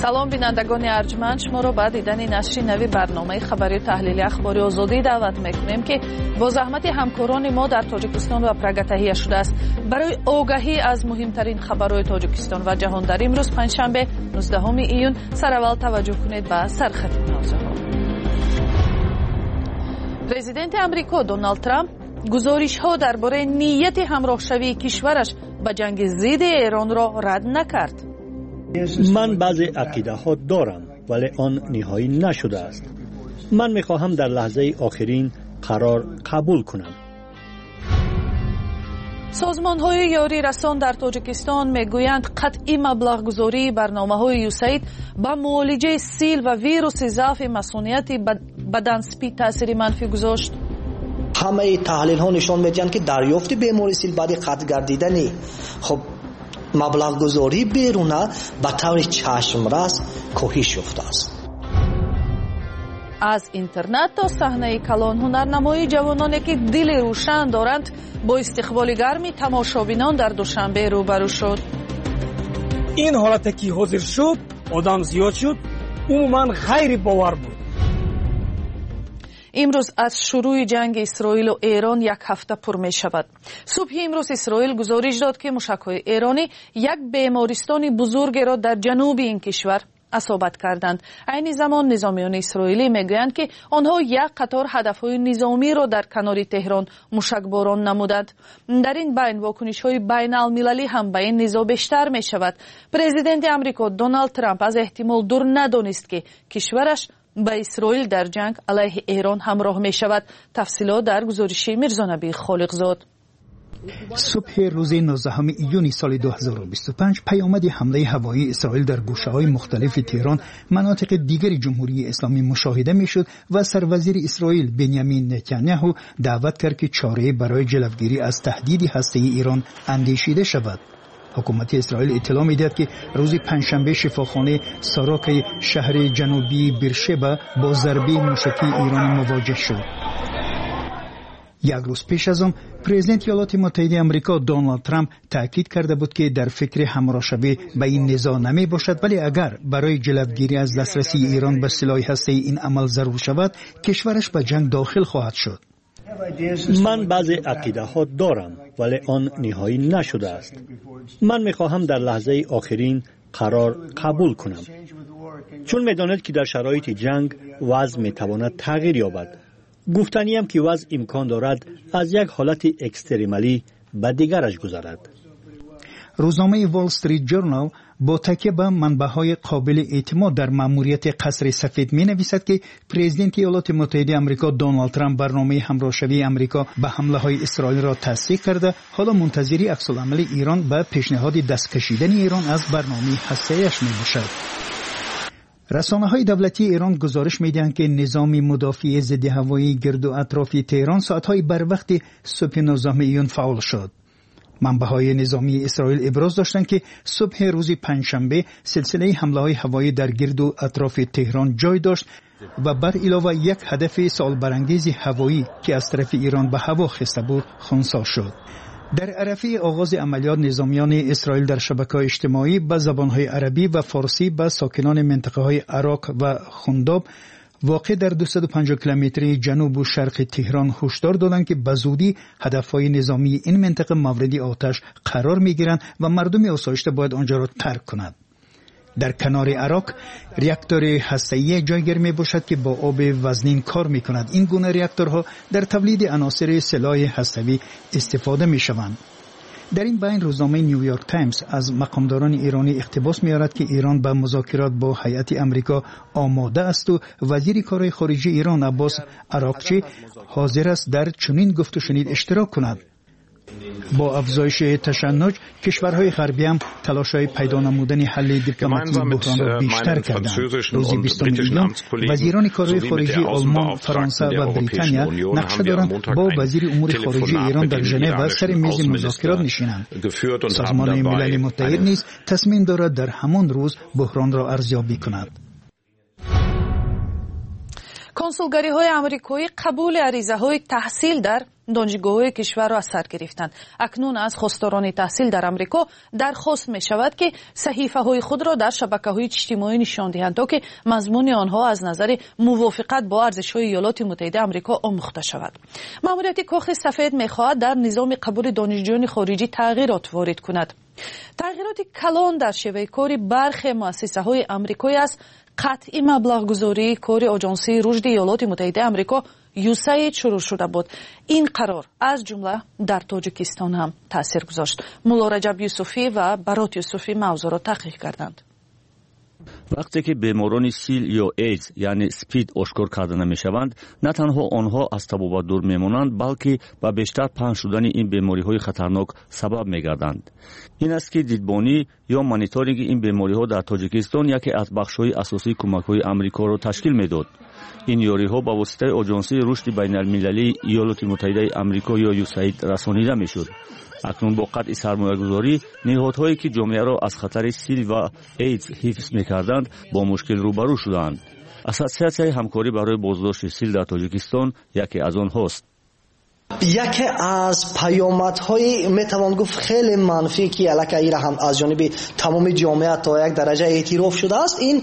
салом бинандагони арҷманд, шуморо ба дидани нашри нави барномаи хабарию таҳлили ахбори озодӣ даъват мекунем ки бо заҳмати ҳамкорони мо дар тоҷикистон ва Прага таҳия шудааст. барои огаҳӣ аз муҳимтарин хабарҳои тоҷикистон ва ҷаҳон дар имрӯз панҷшанбе 19 июн сараввал таваҷҷӯҳ кунед ба сархати мавзӯъҳо. президенти амрико Доналд Трамп гузоришҳо дар бораи нияти ҳамроҳшавии кишвараш ба ҷанги зидди Эронро рад накард. من بعضی عقیده ها دارم ولی آن نهایی نشده است. من میخواهم در لحظه آخرین قرار قبول کنم. سازمان‌های یاری رسان در تاجیکستان میگویند قطعی مبلغ‌گذاری برنامه‌های یوسید با معالجه سیل و ویروس ضعف مسئولیت بدنسپی تأثیر منفی گذاشت. همه تحلیل‌ها نشان می‌دهند که دریافت بیماری سیل بعد قطع گردیدنی خب مبلغ گذاری بیرونه به طور چشمرس کاهش یافته است. از اینترنت تا صحنه کلان هنرنمایی جوانانی که دل روشن دارند با استقبال گرمی تماشابینان در دوشنبه روبرو شد. این حالتی که حاضر شد آدم زیاد شد عموما غیر باور بود. امروز از شروع جنگ اسرائیل و ایران یک هفته پر می شود. صبح امروز اسرائیل گزارش داد که موشک‌های ایرانی یک بیمارستان بزرگ را در جنوب این کشور اصابت کردند. این زمان نظامیان اسرائیلی میگویند که آنها یک قطار هدف‌های نظامی را در کنار تهران موشکباران نمودند. در این بین واکنش‌های بین‌المللی هم به این نزاع بیشتر می شود. پرزیدنت آمریکا دونالد ترامپ از احتمال دور ندانست که کشورش با اسرائیل در جنگ علیه ایران همراه می شود. تفصیلات در گزارش میرزانبی خالقزاد. صبح روز 19 ایون سال 2025 پیامد حمله هوایی اسرائیل در گوشه‌های مختلف تهران مناطق دیگر جمهوری اسلامی مشاهده می‌شد و سروزیر اسرائیل بنیامین نتانیاهو دعوت کرد که چاره برای جلوگیری از تهدید هسته‌ای ایران اندیشیده شود. حکومت اسرائیل اطلاع می‌دهد که روز پنجشنبه شفاخانه ساراک شهر جنوبی بیرشبا با ضربه موشکی ایران مواجه شد. یک روز پیش از آن پرزیدنت ایالات متحده آمریکا دونالد ترامپ تاکید کرده بود که در فکر همراه‌شوی به این نزاع نمی باشد، ولی اگر برای جلوگیری از دسترسی ایران به سلاح هسته‌ای این عمل ضرور شود کشورش به جنگ داخل خواهد شد. من بعضی عقیده ها دارم ولی آن نهایی نشده است. من میخواهم در لحظه آخرین قرار قبول کنم، چون میداند که در شرایط جنگ وضع میتواند تغییر یابد. گفتنیم که وضع امکان دارد از یک حالت اکستریمالی به دیگرش گذرد. روزنامه وال استریت جورنال با تکیه به منبع‌های قابل اعتماد در مأموریت قصر سفید می‌نویسد که پرزیدنت ایالات متحده آمریکا دونالد ترامپ برنامه همراه‌شوی آمریکا به حمله‌های اسرائیل را تصدیق کرده، حالا منتظری عکس‌العمل ایران به پیشنهاد دست کشیدن ایران از برنامه هسته‌ایش می‌باشد. رسانه‌های دولتی ایران گزارش می‌دهند که نظام مدافع ضد هوایی گرد و اطراف تهران ساعت‌های بر وقت صبح 19 ایون فعال شد. منبع‌های نظامی اسرائیل ابراز داشتند که صبح روز پنجشنبه سلسله حمله‌های هوایی در گرد و اطراف تهران جای داشت و بر علاوه یک هدف سوال برانگیز هوایی که از طرف ایران به هوا خسته بود خنثی شد. در عرفه آغاز عملیات نظامیان اسرائیل در شبکه‌های اجتماعی به زبان‌های عربی و فارسی به ساکنان منطقه‌های عراق و خنداب واقع در 250 کیلومتری جنوب و شرق تهران هشدار دادند که به زودی هدف‌های نظامی این منطقه مورد آتش قرار می‌گیرند و مردم آسایشته باید آنجا را ترک کنند. در کنار عراق ریاکتور هسته‌ای جایگیر میباشد که با آب وزنین کار میکند. این گونه ریاکتورها در تولید عناصر سلاح هسته‌ای استفاده میشوند. در این بین روزنامه نیویورک تایمز از مقامداران ایرانی اقتباس می‌آورد که ایران به مذاکرات با هیئت آمریکا آماده است و وزیر کارهای خارجه ایران عباس عراقچی حاضر است در چنین گفت و شنید اشتراک کند. با افزایش تشنج کشورهای غربی هم تلاش‌های پیدا نمودن حل دیپلماتیک بحران را بیشتر کردند. روز 20 ایون وزیران کارهای خارجه آلمان، فرانسه و بریتانیا نقشه دارند با وزیر امور خارجه ایران در ژنو سر میز مذاکرات نشینند. سازمان ملل متحد نیز تصمیم دارد در همان روز بحران را ارزیابی کند. کنسولگری‌های آمریکایی قبول عریضه‌های تحصیل در دانشگاه‌های کشور را از سر گرفتند. اکنون از خواستاران تحصیل در آمریکا درخواست می‌شود که صحیفه‌های خود را در شبکه‌های اجتماعی نشان دهند تا که مضمون آنها از نظر موافقت با ارزش‌های ایالات متحده آمریکا آموخته شود. ماموریت کاخ سفید می‌خواهد در نظام قبول دانشجویان خارجی تغییرات وارد کند. تغییرات کلان در شیوه کار برخی مؤسسه‌های آمریکایی است قطعی مبلغ گذاری کار آژانسی رشد ایالات متحده آمریکا یوساید شروع شده بود. این قرار از جمله در تاجیکستان هم تاثیر گذاشت. مولا رجب یوسفی و برات یوسفی موضوع را تحقیق کردند. وقتی که بیماران سیل یا ایدز یعنی سپید آشکار کرده نمیشوند، نه تنها آنها از تبابت دور میمانند، بلکه به بیشتر پنهان شدن این بیماری‌های خطرناک سبب میگردند. این است که دیدبانی یا مانیتورینگ این بیماری‌ها در تاجیکستان یکی از بخش‌های اساسی کمک‌های آمریکا را تشکیل میداد. این یاری‌ها با واسطه آژانسی رشد بین‌المللی ایالات متحده آمریکا یا یوساید رسانیده میشد. اکنون با قطع سرمایه‌گذاری نهادهایی که جامعه را از خطر سیل و ایدز حفظ می‌کردند با مشکل روبرو شدند. اساسیه همکاری برای بازداشت سیل در تاجیکستان یکی از آنهاست. یکی از پیامدهای میتوان گفت خیلی منفی که علیه هم از جانب تمام جامعه تا یک درجه اعتراف شده است، این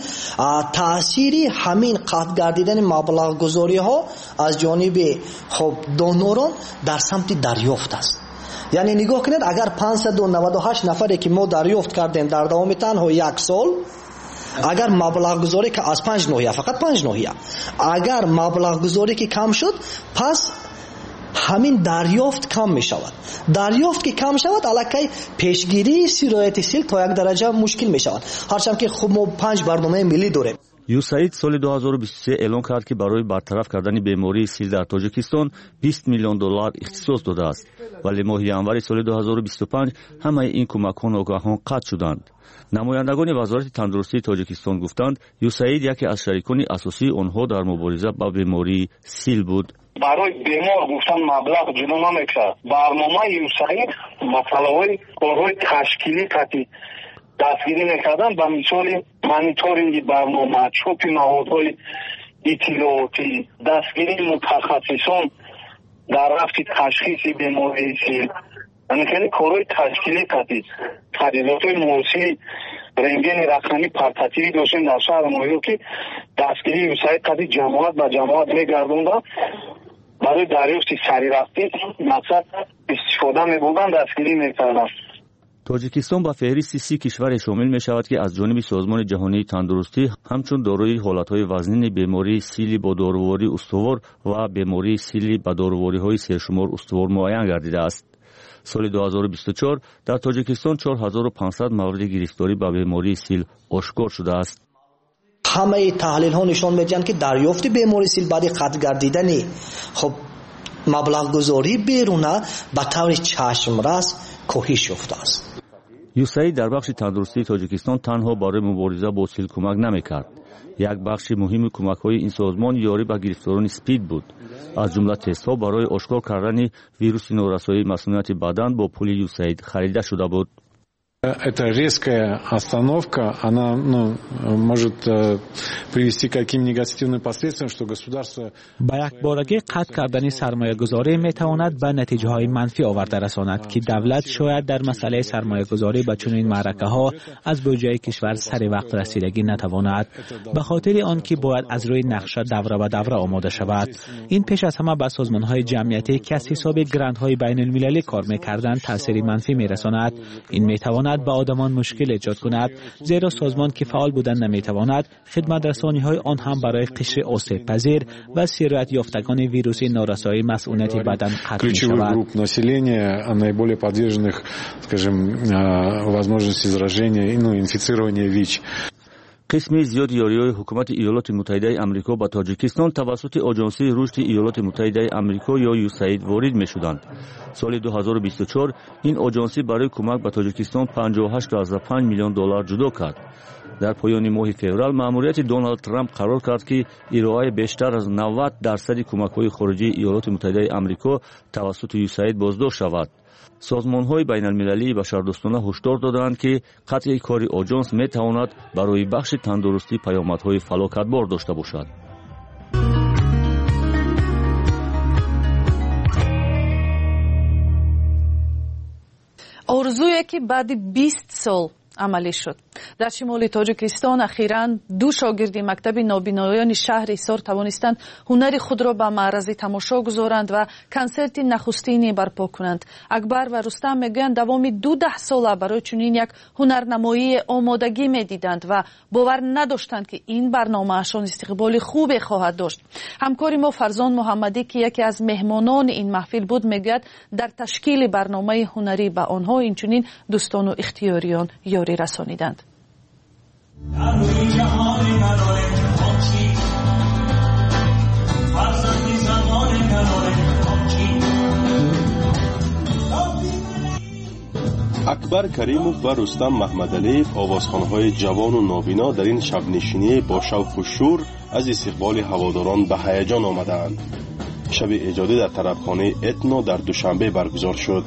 تأثیری همین قطع گردیدن مبلغ گذاری ها از جانب دونوران در سمت دریافت است. یعنی نگاه کنید، اگر 598 نفری که ما دریافت کردیم در دوام تنها یک سال، اگر مبلغ گذاری که از 5 ناحیه، فقط 5 ناحیه، اگر مبلغ گذاری که کم شد، پس همین دریافت کم می شود. دریافت که کم شود، علاقه پیشگیری سرایت سیل تا یک درجه مشکل می شود. هرچند که خب ما 5 برنامه ملی داریم. یوساید سال 2023 اعلان کرد که برای برطرف کردن بیماری سیل در تاجیکستان 20 میلیون دلار اختصاص داده است، ولی ماه январи سال 2025 همه این کمک‌ها ناگهان قطع شدند. نمایندگان وزارت تندرستی تاجیکستان گفتند یوساید یکی از شریکان اساسی آنها در مبارزه با بیماری سیل بود. برای بیمار گفتن مبلغ جدا نمی‌کرد. برنامه یوساید مسئله‌های کارهای تشکیلی قطعی دستگیری میکردن، به مثال مانیتورینگ برنامه، چوب نهادهای اطلاعاتی، دستگیری متخصصان در رفت تشخیص بیماری سیل، یعنی خیلی کارهای تشکیلی قطعی. تجهیزات‌های موسیقی رنگین رقمی پرتاتیوی داشتیم در شهر ما که دستگیری یوساید قطعی جماعت به جماعت میگردوندن، برای دریافت سری رفتی مقصد استفاده میبودن، دستگیری میکردن. تاجیکستان با فهرست 30 کشور شامل می شود که از جانب سازمان جهانی تندرستی همچون دارای حالتهای وزنین بیماری سیلی با داروری استوار و بیماری سیلی با داروری‌های سرشمار استوار معین گردیده است. سال 2024 در تاجیکستان 4500 مورد گرفتاری با بیماری سیل آشکار شده است. همه تحلیل ها نشان میدهند که دریافت بیماری سیل بعد قطع گردیدنی مبلغ گذاری بیرونه به طور چشمرس کاهش یافته است. یوساید در بخش تندرستی تاجیکستان تنها برای مبارزه با سیل کمک نمیکرد. یک بخش مهم کمک‌های این سازمان یاری به گرفتاران سپید بود. از جمله تست‌ها برای آشکار کردن ویروس نورسایی مسمومیت بدن با پول یوساید خریده شده بود. Эта резкая остановка, она может привести к таким негативным последствиям, что государство با یک بارگی قطع کردن سرمایه گذاری می تواند به نتیجه های منفی آورده رساند که دولت شاید در مسئله سرمایه گذاری به چنین معرکه ها از بودجه کشور سر وقت رسیدگی نتواند، به خاطر آنکه باید از روی نقشه دوره به دوره آماده شود. این پیش از همه به سازمان های جمعیتی که از حساب گرانت های بین المللی کار می کردند تاثیر منفی می رساند. این می تواند به آدمان مشکل ایجاد کند، زیرا سازمان که فعال بودن نمیتواند خدمت رسانی های آن هم برای قشر آسیب پذیر و سرایت یافتگان ویروس نارسایی مسئولیت بدن قطع می شود. групп населения наиболее подверженных, скажем, возможности заражения и инфицирования ВИЧ. قسم زیاد یاری‌های حکومت ایالات متحده آمریکا با تاجیکستان توسط آژانسی رشد ایالات متحده آمریکا یا یوساید وارد می‌شدند. سال 2024 این آژانسی برای کمک به تاجیکستان 58.5 میلیون دلار جدا کرد. در پایان ماه فوریه مأموریت دونالد ترامپ قرار کرد که ارائه بیشتر از 90% کمک‌های خارجی ایالات متحده آمریکا توسط یوساید بازداشت شود. سازمان‌های بین‌المللی بشردوستانه هشدار دادند که قطع کار آژانس می‌تواند برای بخش تندرستی پیامدهای فلاکتبار داشته باشد. ارزویی که بعد 20 سال عملی شد. در شمال تاجیکستان اخیراً 2 شاگردی مکتب نابینایان شهر ایسار توانستند هنر خود را به معرض تماشا گذارند و کنسرت نخستینی برپا کنند. اکبر و رستم میگویند دوام 12 ساله برای چنین یک هنرنمایی آمادگی میدیدند و باور نداشتند که این برنامه‌شان استقبال خوبی خواهد داشت. همکار ما فرزان محمدی که یکی از مهمانان این محفل بود میگوید در تشکیل برنامه هنری به آنها اینچنین دوستان و اختیاریان یاری رسانیدند. اکبر کریموف و رستم محمدعلیف آوازخوان‌های جوان و نابینا در این شب نشینی با شوق و شور از استقبال هواداران به هیجان آمدند. شب ایجادی در طربخانه اتنو در دوشنبه برگزار شد.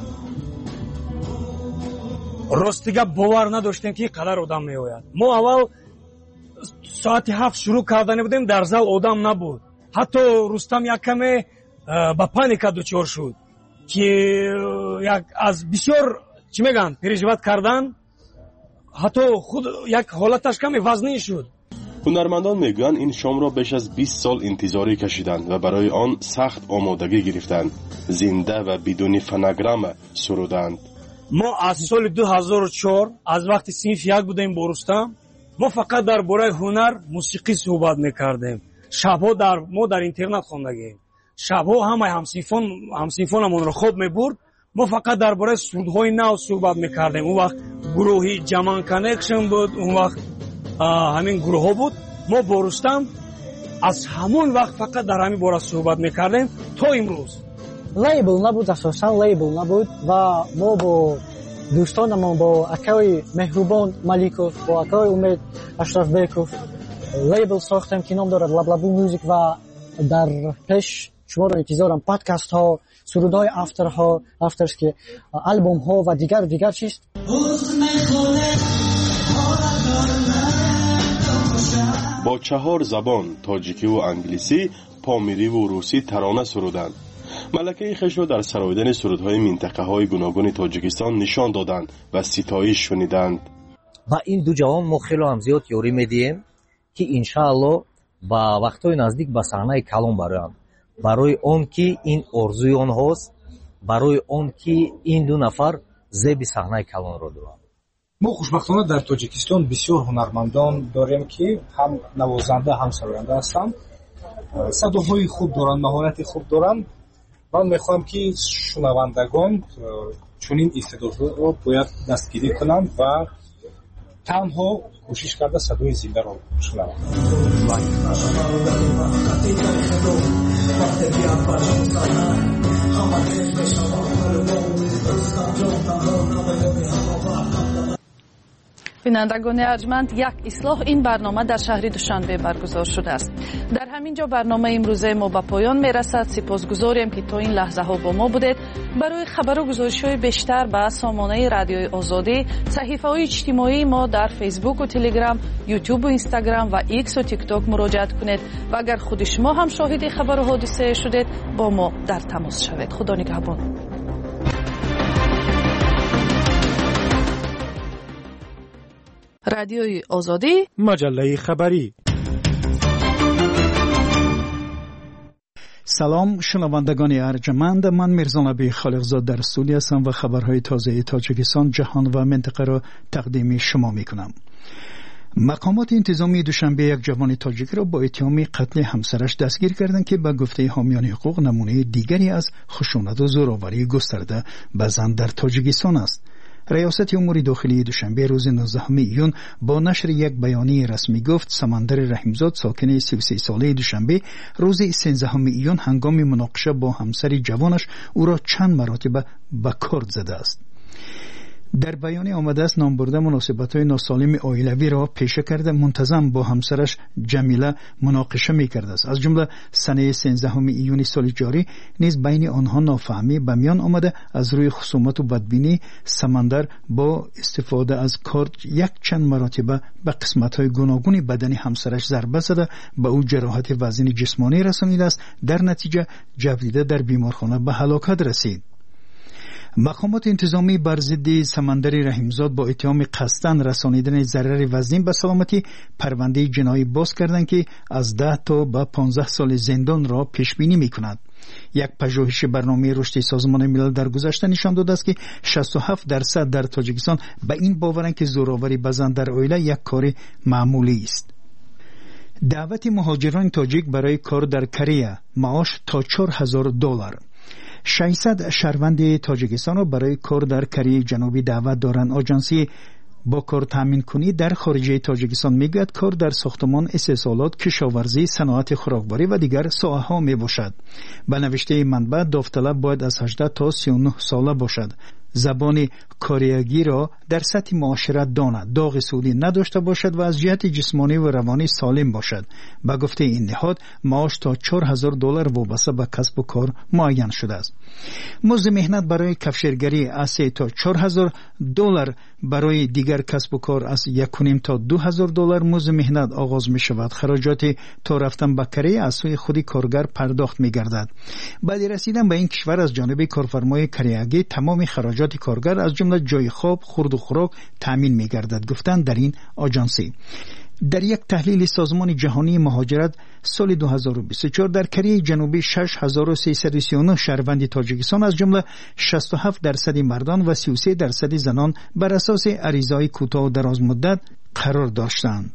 راست دیگه باور نداشتیم که قدر آدم میآید. ما اول ساعت 7 شروع کردن بودیم، در زال آدم نبود. حتی رستم یک کمی با پانیکا دچار شد که یک از بسیار چی میگن پریژوات کردن، حتی خود یک حالتش کمی وزنی شد. هنرمندان میگویند این شام را بیش از 20 سال انتظاری کشیدند و برای آن سخت آمادگی گرفتند. زنده و بدون فنگرام سرودند. ما از سال 2004 از وقتی صنف یک بودیم با رستم، ما فقط در باره هنر موسیقی صحبت میکردیم. شبها ما در اینترنت خواندگیم. شبها همه همسینفانمون را خواب میبرد. ما فقط در باره سرودهای نو صحبت میکردیم. اون وقت گروهی جمان کانکشن بود، اون وقت همین گروه ها بود. ما با رستم از همون وقت فقط در همین باره صحبت میکردیم تا امروز. لیبل نبود، اساسا لیبل نبود و ما با دوستانمون با اکای مهربان ملیکوف با اکای امید اشرف بیکوف لیبل ساختیم که نام دارد لبلبو موزیک و در پیش شما را انتظارم پادکست ها، سرودهای افترز که البوم ها و دیگر چیز. با 4 زبان تاجیکی و انگلیسی، پامیری و روسی ترانه سرودند. ملکه خویش را در سراییدن سرودهای منطقه‌های گوناگون تاجیکستان نشان دادند و ستایش شنیدند. و این دو جوان ما خیلی هم زیاد یاری میدیم که انشاءالله با وقتای نزدیک به صحنه کلان برایم. برای اون که این ارزوی آنهاست، برای اون که این دو نفر زیب صحنه کلان را دارند. ما خوشبختانه در تاجیکستان بسیار هنرمندان داریم که هم نوازنده هم سراینده هستند. صداهای خوب دارند، مهارت خوب دارند. من میخوام که شنوندگان چنین استعدادها را باید دستگیری کنند و تنها کوشش کرده صدای زنده را شنوند. بینندگان ارجمند، یک اصلاح این برنامه در شهر دوشنبه برگزار شده است. در همینجا برنامه امروزه ما به پایان میرسد. سپاسگزاریم که تا این لحظه ها با ما بودید. برای خبر و گزارش های بیشتر به سامانه رادیوی آزادی، صحیفه های اجتماعی ما در فیسبوک و تلگرام، یوتیوب و اینستاگرام و ایکس و تیک تاک مراجعه کنید و اگر خود شما هم شاهد خبر و حادثه شدید با ما در تماس شوید. خدا نگهبان. رادیوی آزادی، مجله خبری. سلام شنوندگان ارجمند، من میرزا نبی خالقزاد در استودیو هستم و خبرهای تازه تاجیکستان، جهان و منطقه را تقدیم شما میکنم. مقامات انتظامی دوشنبه یک جوان تاجیک را با اتهام قتل همسرش دستگیر کردند که به گفته حامیان حقوق نمونه دیگری از خشونت و زورآوری گسترده به زن در تاجیکستان است. ریاست امور داخلی دوشنبه روز 19 ایون با نشر یک بیانیه رسمی گفت سمندر رحیمزاد ساکن 33 ساله دوشنبه روز 13 ایون هنگام مناقشه با همسر جوانش او را چند مرتبه به کارد زده است. در بیانیه آمده است نام برده مناسبت‌های ناسالم عائلوی را پیشه کرده منتظم با همسرش جمیله مناقشه می‌کرده است. از جمله سنه 13 ایون سال جاری نیز بین آنها نافهمی به میان آمده. از روی خصومت و بدبینی سمندر با استفاده از کارد یک چند مرتبه به قسمت‌های گوناگون بدن همسرش ضربه زده، به او جراحت وزن جسمانی رسانیده است. در نتیجه جویده در بیمارخانه به هلاکت رسید. مقامات انتظامی بر ضد سمندر رحیمزاد با اتهام قصداً رسانیدن ضرر وزین به سلامتی پرونده جنایی باز کردند که از 10 تا به 15 سال زندان را پیش بینی می‌کند. یک پژوهش برنامه رشد سازمان ملل در گذشته نشان داده است که 67% در تاجیکستان به این باورند که زوراوری به زن در عائله یک کار معمولی است. دعوت مهاجران تاجیک برای کار در کره، معاش تا $4,000. 600 شهروند تاجیکستان را برای کار در کره جنوبی دعوت دارند. آژانسی با کار تامین کنی در خارج تاجیکستان میگوید کار در ساختمان، استحصالات، کشاورزی، صنعت خوراکبری و دیگر ساحه‌ها می باشد. به نوشته منبع داوطلب باید از 18 تا 39 ساله باشد. زبان کارگری را در سطح معاشرت داند، داغ سودی نداشته باشد و از جهت جسمانی و روانی سالم باشد. به گفته این نهاد معاش تا $4,000 وابسته به کسب و کار معین شده است. مزد مهنت برای کفشگری از $3,000 تا $4,000، برای دیگر کسب و کار از $1,500 تا $2,000 مزد مهنت آغاز می شود. خراجات تا رفتن به کره از سوی خود کارگر پرداخت می گردد. بعد رسیدن به این کشور از جانب کارفرمای کره‌ای تمام خراجات کارگر از جمله جای خواب، خورد و خوراک تامین می گردد، گفتند در این آژانسی. در یک تحلیل سازمان جهانی مهاجرت سال 2024 در کره جنوبی 6339 شهروند تاجیکستان از جمله 67% مردان و 33% زنان بر اساس عریضه‌های کوتاه و دراز مدت قرار داشتند.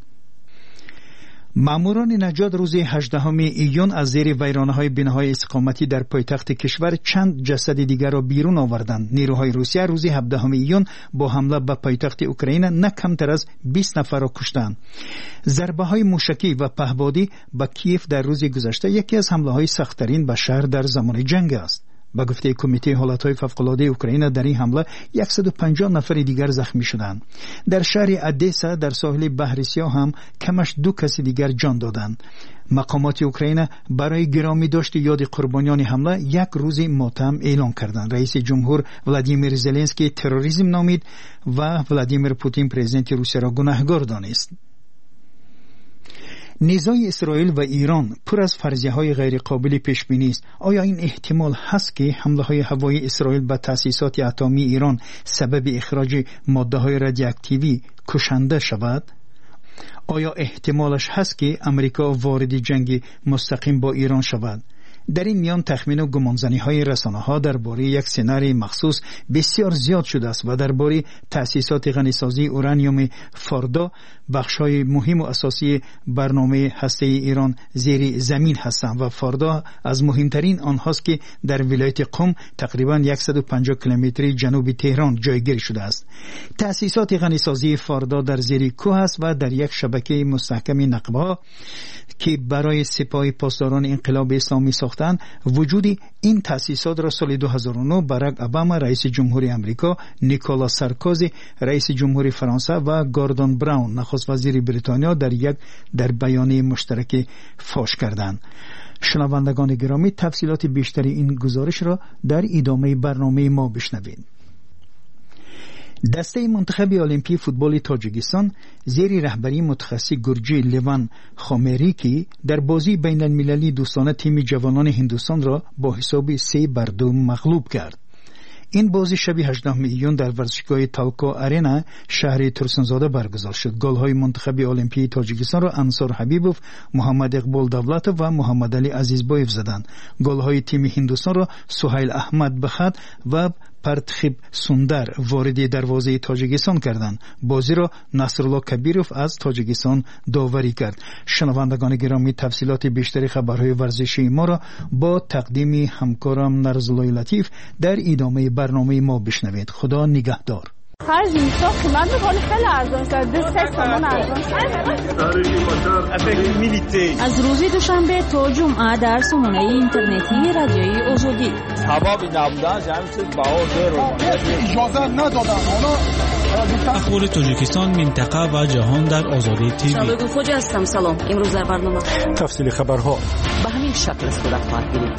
ماموران نجات روز 18 ایون از زیر ویرانه‌های بناهای استقامتی در پایتخت کشور چند جسد دیگر را بیرون آوردند. نیروهای روسیه روز 17 ایون با حمله به پایتخت اوکراین نه کمتر از 20 نفر را کشتند. ضربه‌های موشکی و پهپادی به کیف در روز گذشته یکی از حمله‌های سخت‌ترین به شهر در زمان جنگ است. با گفته کمیته حالتهای فوق‌العاده اوکراین در این حمله 150 نفر دیگر زخمی شدند. در شهر ادسا در ساحل بحر سیاه هم کمش 2 کس دیگر جان دادند. مقامات اوکراین برای گرامی داشت یاد قربانیان حمله یک روز ماتم اعلام کردند. رئیس جمهور ولادیمیر زلنسکی تروریسم نامید و ولادیمیر پوتین پرزیدنت روسیه را گناهکار دانست. نزاع اسرائیل و ایران پر از فرضیه‌های غیر قابل پیش بینی است. آیا این احتمال هست که حمله‌های هوایی اسرائیل به تأسیسات اتمی ایران سبب اخراج ماده‌های رادیواکتیوی کشنده شود؟ آیا احتمالش هست که امریکا وارد جنگ مستقیم با ایران شود؟ در این میان تخمین و گمانزنی‌های رسانه‌ها درباره یک سناریوی مخصوص بسیار زیاد شده است و درباره تأسیسات غنیسازی اورانیوم فاردا بخش‌های مهم و اساسی برنامه هسته‌ای ایران زیر زمین هستند و فاردا از مهمترین آنهاست که در ولایت قم تقریباً 150 کیلومتری جنوب تهران جایگیر شده است. تأسیسات غنیسازی فاردا در زیر کوه است و در یک شبکه مستحکم نقبه‌ها که برای سپاه پاسداران انقلاب اسلامی ساختند. وجود این تأسیسات را سال 2009 باراک اوباما رئیس جمهوری آمریکا، نیکولا سارکوزی رئیس جمهوری فرانسه و گوردون براون نخست وزیر بریتانیا در بیانیه مشترک فاش کردند. شنوندگان گرامی، تفصیلات بیشتری این گزارش را در ادامه برنامه ما بشنوید. دسته منتخب المپی فوتبال تاجیکستان زیر رهبری متخصص گرجی لیوان خامریکی در بازی بین المللی دوستانه تیم جوانان هندوستان را با حساب 3-2 مغلوب کرد. این بازی شب 18 ایون در ورزشگاه تالکو آرینا شهر ترسنزاده برگزار شد. گل‌های منتخب المپی تاجیکستان را انصار حبیبوف، محمد اقبال دولتov و محمد علی عزیزبایف زدند. گل‌های تیم هندوستان را سهیل احمد بخت و پرتخیب سوندر وارد دروازه تاجیکستان کردند. بازی را نصرالله کبیروف از تاجیکستان داوری کرد. شنوندگان گرامی، تفصیلات بیشتری خبرهای ورزشی ما را با تقدیم همکارم نرزالله لطیف در ادامه برنامه ما بشنوید. خدا نگهدار. هر جنسا قیمت میکنه خیلی ارزان شد. 2 تومان ارزان شد. از روز دوشنبه تا جمعه در سامانه اینترنتی رادیوی آزادی. سبب نبودن جمعیت بها اجازه ندادن. اخبار تاجیکستان، منطقه و جهان در آزادی تیوی. شبگو خوجا هستم. سلام. امروز در برنامه تفصیل خبرها به همین شکل صورت خواهد گرفت.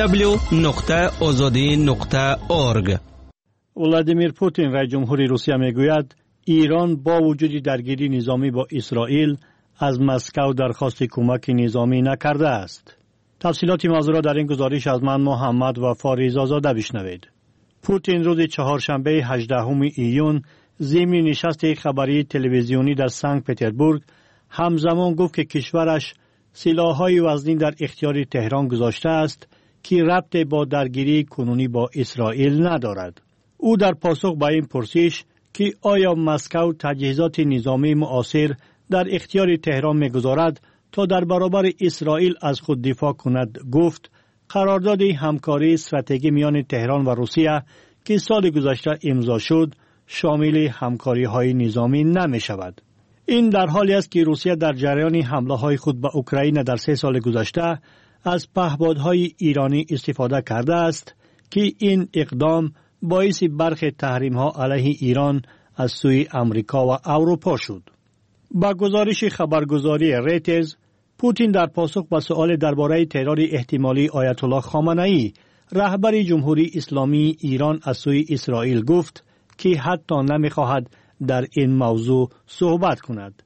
www.azadi.org. ولادیمیر پوتین رئیس جمهوری روسیه میگوید ایران با وجود درگیری نظامی با اسرائیل از مسکو درخواست کمک نظامی نکرده است. تفصیلات موضوع را در این گزارش از من محمد وفا رضا زاده بشنوید. پوتین روز چهارشنبه 18 ایون ضمن نشست خبری تلویزیونی در سنت پترزبورگ همزمان گفت که کشورش سلاح‌های وزنی در اختیار تهران گذاشته است که ربط با درگیری کنونی با اسرائیل ندارد. او در پاسخ به این پرسش که آیا مسکو تجهیزات نظامی معاصر در اختیار تهران می‌گذارد تا در برابر اسرائیل از خود دفاع کند گفت قرارداد همکاری استراتژیک میان تهران و روسیه که سال گذشته امضا شد شامل همکاری‌های نظامی نمی‌شود. این در حالی است که روسیه در جریان حمله‌های خود به اوکراین در 3 سال گذشته از پهپادهای ایرانی استفاده کرده است که این اقدام باعث برخی تحریم‌ها علیه ایران از سوی امریکا و اروپا شد. با گزارش خبرگزاری ریترز، پوتین در پاسخ به سؤال درباره ترور احتمالی آیت الله خامنه‌ای رهبر جمهوری اسلامی ایران از سوی اسرائیل گفت که حتی نمی‌خواهد در این موضوع صحبت کند.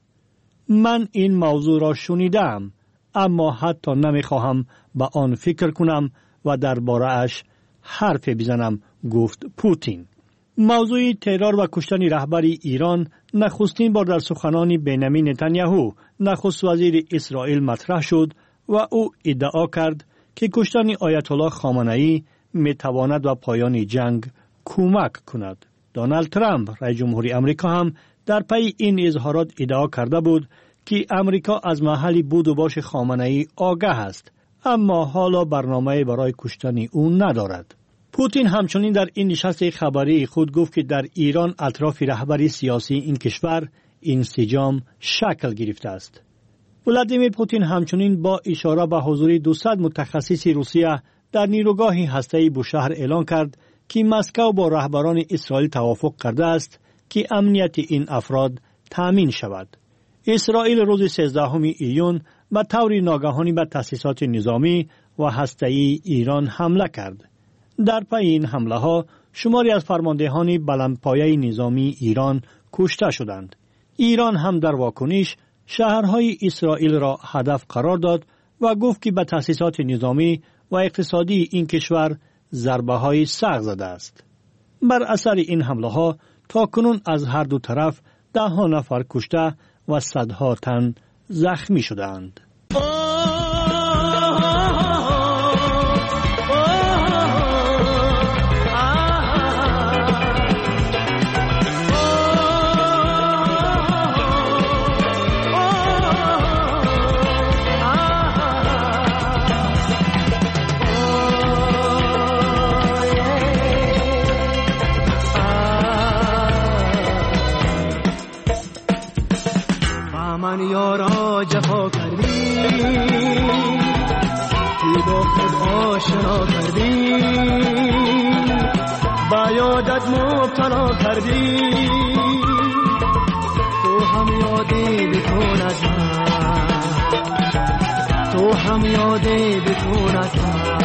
من این موضوع را شنیدم اما حتی نمی‌خواهم به آن فکر کنم و درباره اش حرف بزنم، گفت پوتین. موضوع ترور و کشتن رهبر ایران نخستین بار در سخنان بنیامین نتانیاهو نخست وزیر اسرائیل مطرح شد و او ادعا کرد که کشتن آیت الله خامنه‌ای میتواند به پایان جنگ کمک کند. دونالد ترامپ رئیس جمهوری امریکا هم در پی این اظهارات ادعا کرده بود که امریکا از محل بود و باش خامنه‌ای آگاه است اما حالا برنامه برای کشتن او ندارد. پوتین همچنین در این نشست خبری خود گفت که در ایران اطراف رهبری سیاسی این کشور انسجام شکل گرفته است. ولادیمیر پوتین همچنین با اشاره به حضور 200 متخصص روسیه در نیروگاه هسته‌ای بوشهر اعلان کرد که مسکو با رهبران اسرائیل توافق کرده است که امنیت این افراد تامین شود. اسرائیل روز 13 ایون به طور ناگهانی به تأسیسات نظامی و هسته‌ای ایران حمله کرد. در پی این حمله ها شماری از فرماندهان بلندپایه نظامی ایران کشته شدند. ایران هم در واکنش شهرهای اسرائیل را هدف قرار داد و گفت که به تأسیسات نظامی و اقتصادی این کشور ضربه های سخت زده است. بر اثر این حمله ها تا کنون از هر دو طرف 10 نفر کشته و صدها تن زخمی شدند. من یارا جفا کردی که با خود آشنا کردی با یادت مبتلا کردی تو هم یادی بکن از من تو هم یادی بکن از من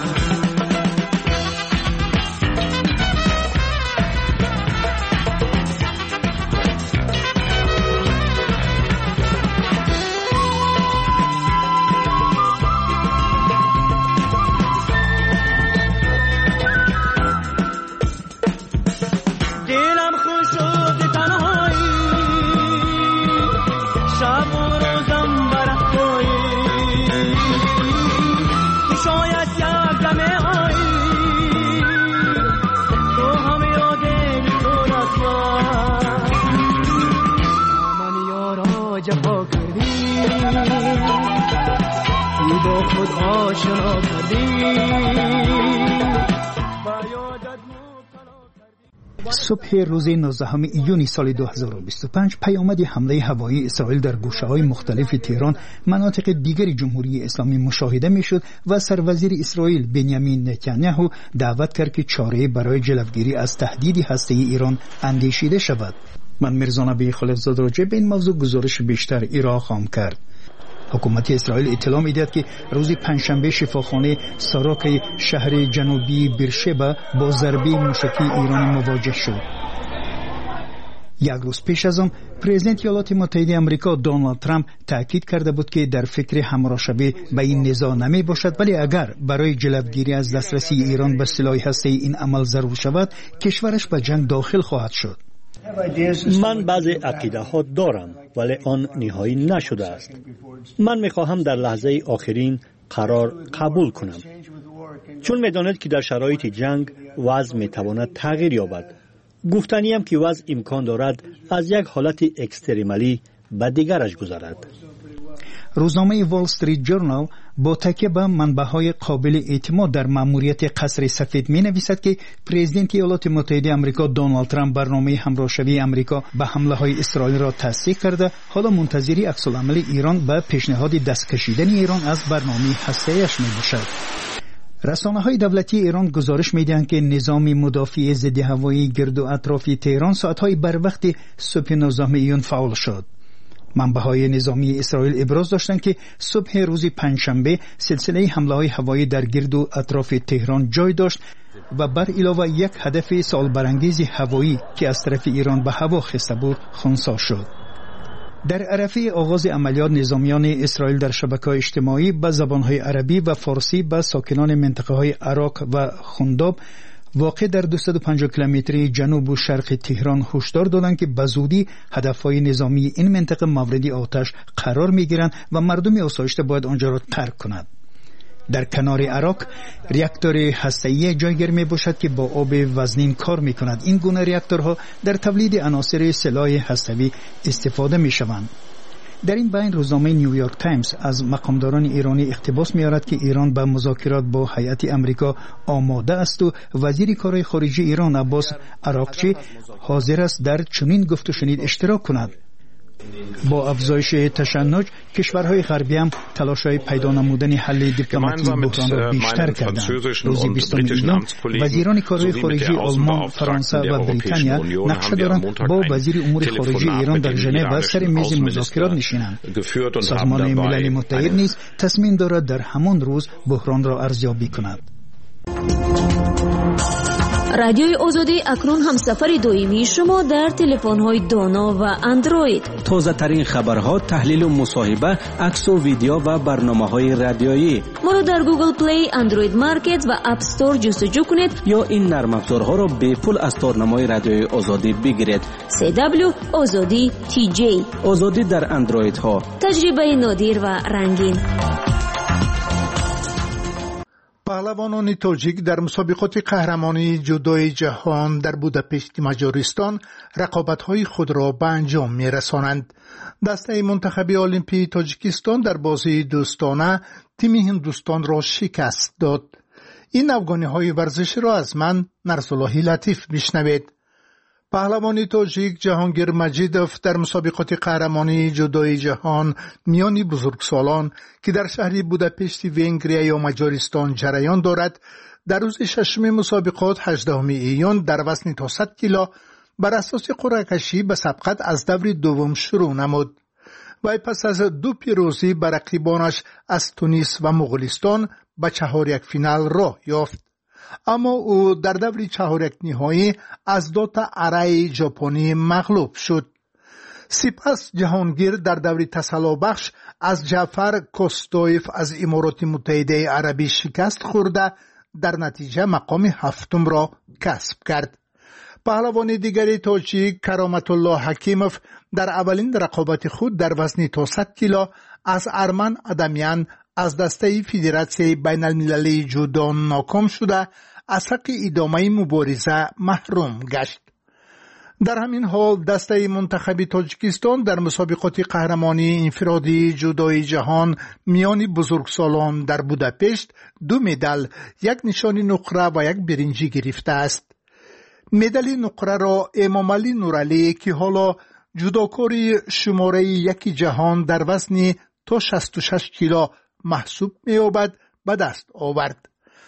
جفا کردی با خود آشنا کردی. صبح روز 19 ایون سال 2025 پیامد حمله هوایی اسرائیل در گوشه‌های مختلف تهران مناطق دیگر جمهوری اسلامی مشاهده می‌شد و سروزیر اسرائیل بنیامین نتانیاهو دعوت کرد که چاره برای جلوگیری از تهدید هسته‌ای ایران اندیشیده شود. من میرزا نبی خلیفزاده راجع به این موضوع گزارش بیشتر ارائه خواهم کرد. حکومت اسرائیل اطلاع می‌دهد که روز پنجشنبه شفاخانه ساراک شهر جنوبی بیرشبا با ضربه موشکی ایرانی مواجه شد. یک روز پیش از آن پرزیدنت ایالات متحده آمریکا دونالد ترامپ تاکید کرده بود که در فکر همراه‌شوی به این نزاع نمی باشد، ولی اگر برای جلوگیری از دسترسی ایران به سلاح هسته‌ای این عمل ضرور شود کشورش به جنگ داخل خواهد شد. من بعضی عقیده ها دارم ولی آن نهایی نشده است. من میخواهم در لحظه آخرین قرار قبول کنم، چون میداند که در شرایط جنگ وضع میتواند تغییر یابد. گفتنیم که وضع امکان دارد از یک حالت اکستریمالی به دیگرش گذرد. روزنامه وال استریت جورنال با تکیه به منبع‌های قابل اعتماد در مأموریت قصر سفید می‌نویسد که پرزیدنت ایالات متحده آمریکا دونالد ترامپ برنامه همراه‌شوی آمریکا به حمله‌های اسرائیل را تصدیق کرده، حالا منتظری عکس‌العمل ایران به پیشنهاد دست کشیدن ایران از برنامه هسته‌ایش میباشد. رسانه‌های دولتی ایران گزارش می‌دهند که نظام مدافع ضد هوایی گرد و اطراف تهران ساعت‌های بر وقت صبح 19 ایون فعال شد. منبع‌های نظامی اسرائیل ابراز داشتند که صبح روز پنجشنبه سلسله حمله‌های هوایی در گرد و اطراف تهران جای داشت و بر علاوه یک هدف سوال برانگیز هوایی که از طرف ایران به هوا خسته بود خنثی شد. در عرفه آغاز عملیات نظامیان اسرائیل در شبکه‌های اجتماعی به زبان‌های عربی و فارسی به ساکنان منطقه‌های عراق و خنداب واقع در 250 کیلومتری جنوب و شرق تهران هشدار دادند که به زودی هدف‌های نظامی این منطقه مورد آتش قرار می‌گیرند و مردم آسایشته باید آنجا را ترک کنند. در کنار عراق ریاکتور هسته‌ای جایگیر میباشد که با آب وزنین کار میکند. این گونه ریاکتورها در تولید عناصر سلاح هسته‌ای استفاده میشوند. در این بین روزنامه نیویورک تایمز از مقامداران ایرانی اقتباس می‌آورد که ایران به مذاکرات با هیئت آمریکا آماده است و وزیر کارهای خارجه ایران عباس عراقچی حاضر است در چنین گفت و شنید اشتراک کند. با افزایش تشنج کشورهای غربی هم تلاش‌های پیدا نمودن حل دیپلماتیک بحران را بیشتر کردند. روز 20 ایون وزیران کارهای خارجه آلمان، فرانسه و بریتانیا نقشه دارند با وزیر امور خارجه ایران در ژنو سر میز مذاکرات نشینند. سازمان ملل متحد نیز تصمیم دارد در همان روز بحران را ارزیابی کند. رادیوی آزادی اکنون همسفر دائمی شما در تلفن‌های دانا و اندروید. تازه ترین خبرها، تحلیل و مصاحبه، عکس و ویدیو و برنامه‌های رادیویی. ما را در گوگل پلی، اندروید مارکت و اپ استور جستجو کنید یا این نرم افزارها را به پول از تارنمای رادیوی آزادی بگیرید. CW آزادی TJ. آزادی در اندروید ها. تجربه نادر و رنگین. پهلوانان تاجیک در مسابقات قهرمانی جودوی جهان در بوداپشت مجارستان رقابت‌های خود را به انجام می‌رسانند. دسته منتخب المپی تاجیکستان در بازی دوستانه تیم هندوستان را شکست داد. این افغانی‌های ورزشی را از من نرسالله لطیف میشنوید. پهلوان تاجیک جهانگیر مجیدوف در مسابقات قهرمانی جودوی جهان میان بزرگسالان که در شهر بوداپشت ونگریا یا مجارستان جریان دارد در روز ششم مسابقات 18 ایون در وزن تا 100 کیلو بر اساس قرعه کشی به سبقت از دور دوم شروع نمود. و پس از 2 پیروزی بر رقیبانش از تونس و مغولستان به چهارک فینال راه یافت. اما او در دور چهارک نهایی از دوتا ارای ژاپنی مغلوب شد. سپس جهانگیر در دور تسلا بخش از جعفر کوستویف از امارات متحده عربی شکست خورده در نتیجه مقام 7 را کسب کرد. پهلوان دیگری تاجیک کرامت الله حکیموف در اولین رقابت خود در وزن تا 100 کیلو از ارمن ادمیان از دسته فدراسیون بین المللی جودو ناکام شده از حق ادامه مبارزه محروم گشت. در همین حال دسته منتخب تاجیکستان در مسابقات قهرمانی انفرادی جودوی جهان میان بزرگسالان در بوداپشت 2 مدال، 1 نشان نقره و 1 برنجی گرفته است. مدال نقره را امامعلی نورعلی که حالا جودوکاری شماره 1 جهان در وزن تا 66 کیلو محسوب می‌یابد به دست آورد.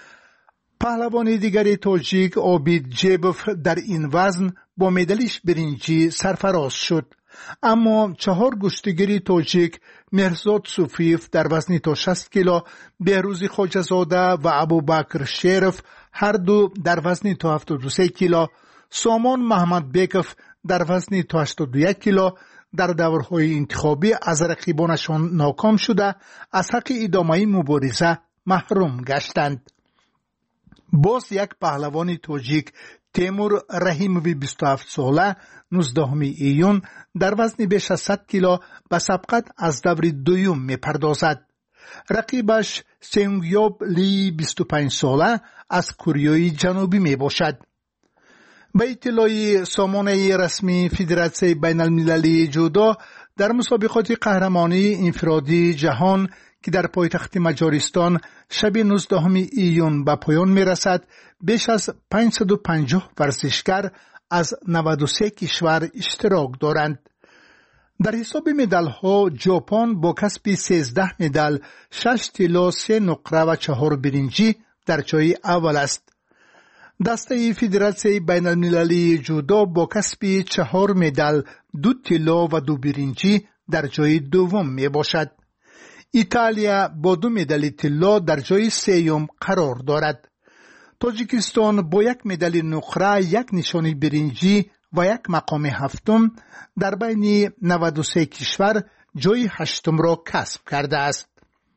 پهلوان دیگری تاجیک عابید جیبوف در این وزن با مدالش برنجی سرفراز شد. اما 4 گشتگیر تاجیک مهرزاد صوفیف در وزن تا 60 کیلو، بهروز خواجه‌زاده و ابوبکر شیرف هر دو در وزن تا 73 کیلو، سامان محمد بیکف در وزن 81 کیلو در دورهای انتخابی از رقیبانشان ناکام شده از حق ادامه مبارزه محروم گشتند. باز یک پهلوان تاجیک تیمور رحیموی 27 ساله 19 ایون در وزن بیش از 100 کیلو به سبقت از دور دوم می پردازد. رقیبش سیونگیوب لی 25 ساله از کره جنوبی می باشد. به اطلاع سامانه رسمی فدراسیون بین المللی جودو در مسابقات قهرمانی انفرادی جهان که در پایتخت مجارستان شب 19 ایون به پایان می رسد، بیش از 550 ورزشکار از 93 کشور اشتراک دارند. در حساب مدال ها ژاپن با کسب 13 مدال 6 طلا 3 نقره و 4 برنجی در جای اول است. دسته فدراسیون بین المللی جودو با کسب 4 مدال 2 طلا و 2 برنجی در جای دوم می باشد. ایتالیا با 2 مدال طلا در جای سوم قرار دارد. تاجیکستان با 1 مدال نقره، 1 نشانی برنجی و 1 مقام هفتم در بین 93 کشور جای هشتم را کسب کرده است.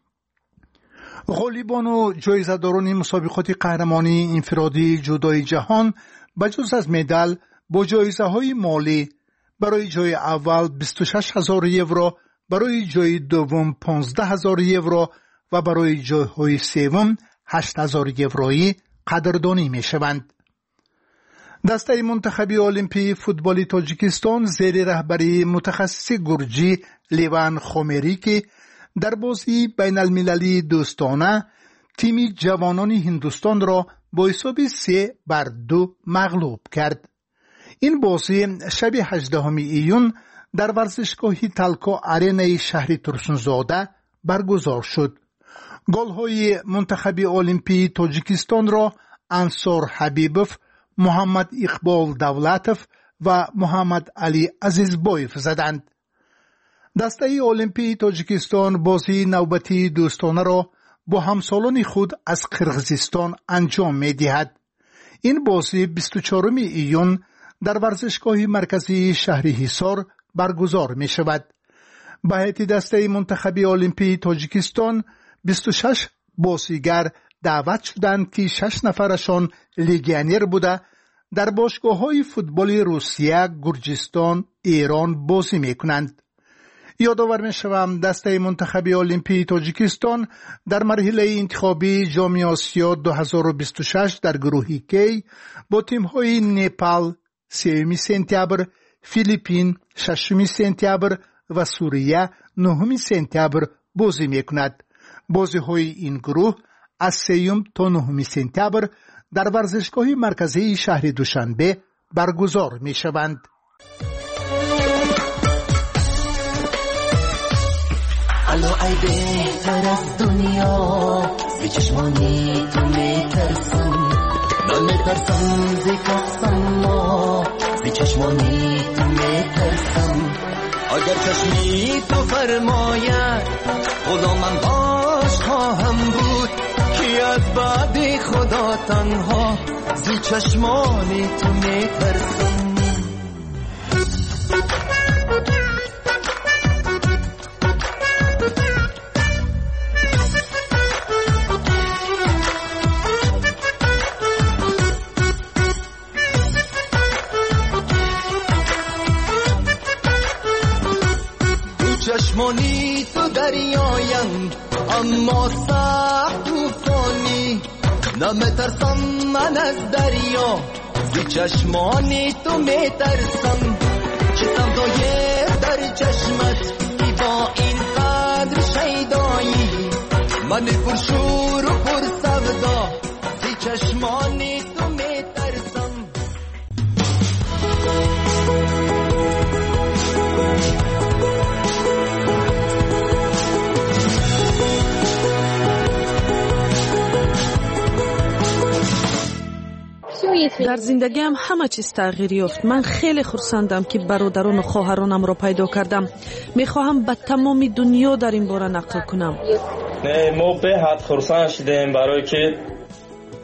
غالبان و جایزه‌داران مسابقات قهرمانی انفرادی جودوی جهان بجز از مدال با جایزه‌های مالی برای جای اول 26,000 یورو، برای جای دوم 15,000 یورو و برای جایهای سوم 8,000 یورویی قدردانی می شوند. دسته منتخب المپی فوتبال تاجیکستان زیر رهبری متخصص گرجی لیوان خومری که در بازی بین المللی دوستانه تیم جوانان هندوستان را با حساب 3-2 مغلوب کرد. این بازی شب 18 ایون در ورزشگاه تلکا آرینای شهر ترسونزاده برگزار شد. گل‌های منتخب المپی تاجیکستان را انصار حبیبوف، محمد اقبال دولتوف و محمد علی عزیزبایف زدند. دسته المپی تاجیکستان بازی نوبتی دوستانه را با همسالان خود از قرقیزستان انجام می دهد. این بازی 24 ایون در ورزشگاه مرکزی شهر حصار برگزار می شود. به هیئت دسته منتخب المپی تاجیکستان 26 بازیگر دعوت شدند که 6 نفرشان لیگیونر بوده در باشگاه‌های فوتبال روسیه، گرجستان، ایران بازی می‌کنند. یادآور می‌شوم دسته منتخب المپی تاجیکستان در مرحله انتخابی جام آسیا 2026 در گروه کی با تیم‌های نپال 3 سپتامبر، فیلیپین 6 سپتامبر و سوریه 9 سپتامبر بازی می‌کند. بازی‌های این گروه از 3 تا 9 سپتامبر در ورزشگاه مرکزی شهر دوشنبه برگزار می شوند. الو ای بهتر از دنیا به چشمانی تو می ترسم، نمی ترسم زی کسم ما به چشمانی تو می ترسم. اگر چشمی تو فرماید غلامم باش خواهم بود که از بعد خدا تنها زی چشمانی تو می ترسم. چشمانی تو دریایم اما سخت طوفانی، نمیترسم من از دریا زی چشمانی تو میترسم. چه سودای در چشمت ای با این قدر شیدایی، من پرشور و پر سودا زی چشمانی تو میترسم. در زندگیم همه چیز تغییر یافت. من خیلی خرسندم که برادران و خواهرانم را پیدا کردم. میخواهم به تمام دنیا در این باره نقل کنم. ما به حد خرسند شدیم برای که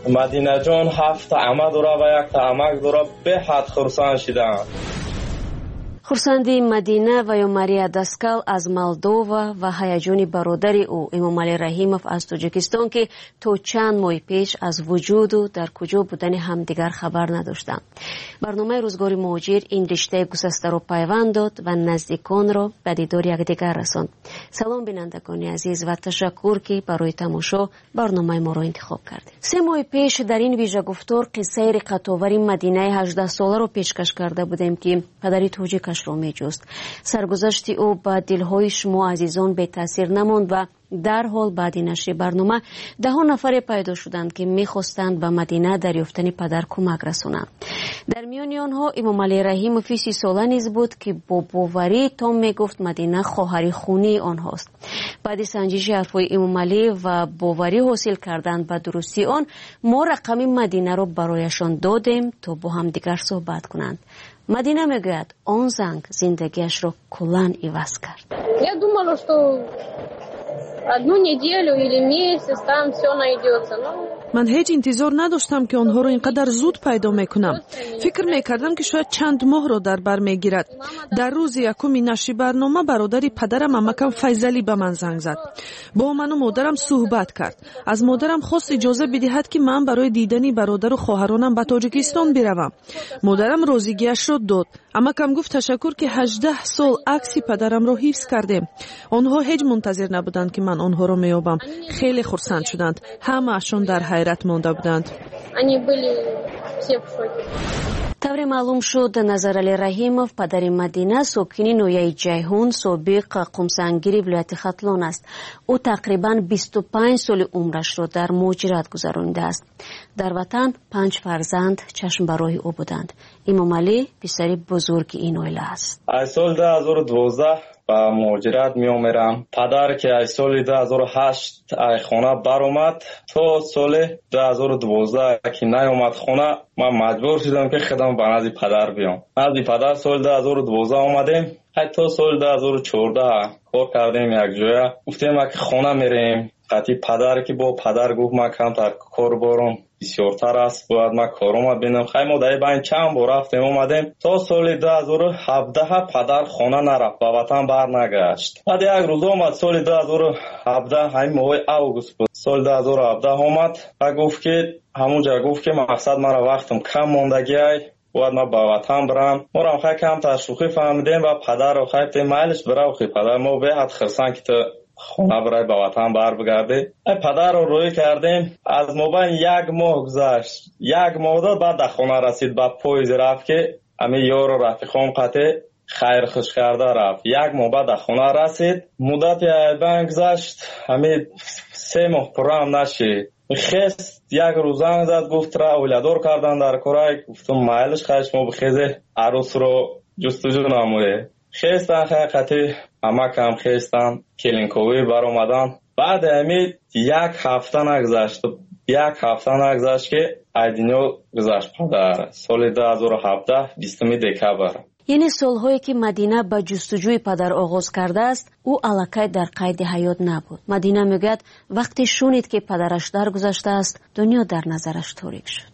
مدینه جان 7 عمه داره و 1 عمک داره. به حد خرسند شدند. хурсанди мадина ва ё мария даскал аз молдова ва ҳаяҷони бародари ӯ эмомалӣ раҳимов аз тоҷикистон ки то чанд моҳи пеш аз вуҷуду дар куҷо будани ҳамдигар хабар надоштанд. барномаи рӯзгори муҳоҷир ин риштаи гусастаро пайванд дод ва наздиконро ба дидори якдигар расонд. салом бинандагони азиз ва ташаккур ки барои тамошо барномаи моро интихоб кардед. 3 моҳи пеш дар ин вижагуфтор қиссаи риқатовари мадинаи 18-соларо пешкаш карда будем ки падари тоҷикаш ро меҷуст. саргузашти ӯ ба дилҳои шумо азизон бетаъсир намонд ва дарҳол баъди нашри барнома даҳон нафаре пайдо шуданд ки мехостанд ба мадина дар ёфтани падар кӯмак расонанд. дар миёни онҳо эмомалӣ раҳимови 30 сола низ буд ки бо боварӣ том мегуфт мадина хоҳари хунии онҳост. баъди санҷиши ҳарфҳои эмомалӣ ва боварӣ ҳосил кардан ба дурустии он, мо рақами мадинаро барояшон додем то бо ҳамдигар суҳбат кунанд. Мадина мегӯяд он занг зиндагиашро куллан иваз кард. Я думала, что одну неделю или месяц там все найдется. ман ҳеҷ интизор надоштам ки онҳоро инқадар зуд пайдо мекунам. фикр мекардам ки шояд чанд моҳро дар бар мегирад. дар рӯзи якуми нашри барнома бародари падарам амакам Файзалӣ ба ман занг зад. бо ману модарам суҳбат кард. аз модарам хост иҷоза бидиҳад ки ман барои дидани бародару хоҳаронам ба Тоҷикистон биравам. модарам розигиашро дод. амакам гуфт ташаккур ки 18 сол акси падарамро ҳифз кардем. онҳо ҳеҷ мунтазир набуданд ки ман онҳоро меёбам. хеле хурсанд шуданд. ҳамаашон дар ҳайрат монда буданд. тавре маълум шуд Назаралӣ Раҳимов падари Мадина сокини ноҳияи Ҷайҳун собиқ қумсангири вилояти Хатлон аст. ӯ тақрибан 25 соли умрашро дар муҳоҷират гузаронидааст. дар ватан 5 фарзанд чашмбарои ӯ буданд. Эмомалӣ писари бузурги ин оила аст. аз соли 2012 ба муҳоҷират меомерам. падар ки аз соли 2008 аз хона баромад, то соли 2012 ки наомад хона, ман маҷбур шудам ки худам ба назди падар биём. назди падар соли 2012 омадем. ҳатто соли 2014 кор кардем якҷоя. гуфтем ки хона мерем. қати падар ки бо падар гуфт ман камтар кор борам бисёртар аст, бояд ман корома бинам. хай мо дар байн чанд бор рафтем омадем. то соли 2017 падар хона нарафт, ба ватан барнагашт. баъд як рӯз омад соли 2017, ҳамин моҳи август буд. соли 2017 омад ва гуфт ки ҳамунҷа гуфт ки мақсад мара вақтам кам мондагиай, бояд ман ба ватан барам. морам хай камтар шӯхӣ фаҳмидем ва падарро хай гуфтем майлиш бирав хи падар, мо беҳад хирсанд ки ту хона барай ба ватан барбигарди. падарро рӯй кардем. аз мобайн як моҳ гузашт. як моҳ дод, баъд дар хона расид. ба поезд рафт ки ҳамин ёру рафиқом қате хайрхуш карда рафт. як моҳ баъд дар хона расид. муддати айбан гузашт. ҳамин 3 моҳ пуррам нашид. хест як рӯз занг зад, гуфт ра оиладор кардан дар корай. гуфтам майлиш хай шумо бихезе арӯсро ҷустуҷӯ намоед. хестан хақиқати амакам хестан келинковӣ баромадан. баъди ҳамин як ҳафта нагузашт. як ҳафта нагузашт ки аз дунё гузашт падар. соли 2017 20 декабр. яъне солҳое ки Мадина ба ҷустуҷӯи падар оғоз кардааст, ӯ аллакай дар қайди ҳаёт набуд. Мадина мегӯяд вақте шунид ки падараш даргузаштааст, дунё дар назараш торик шуд.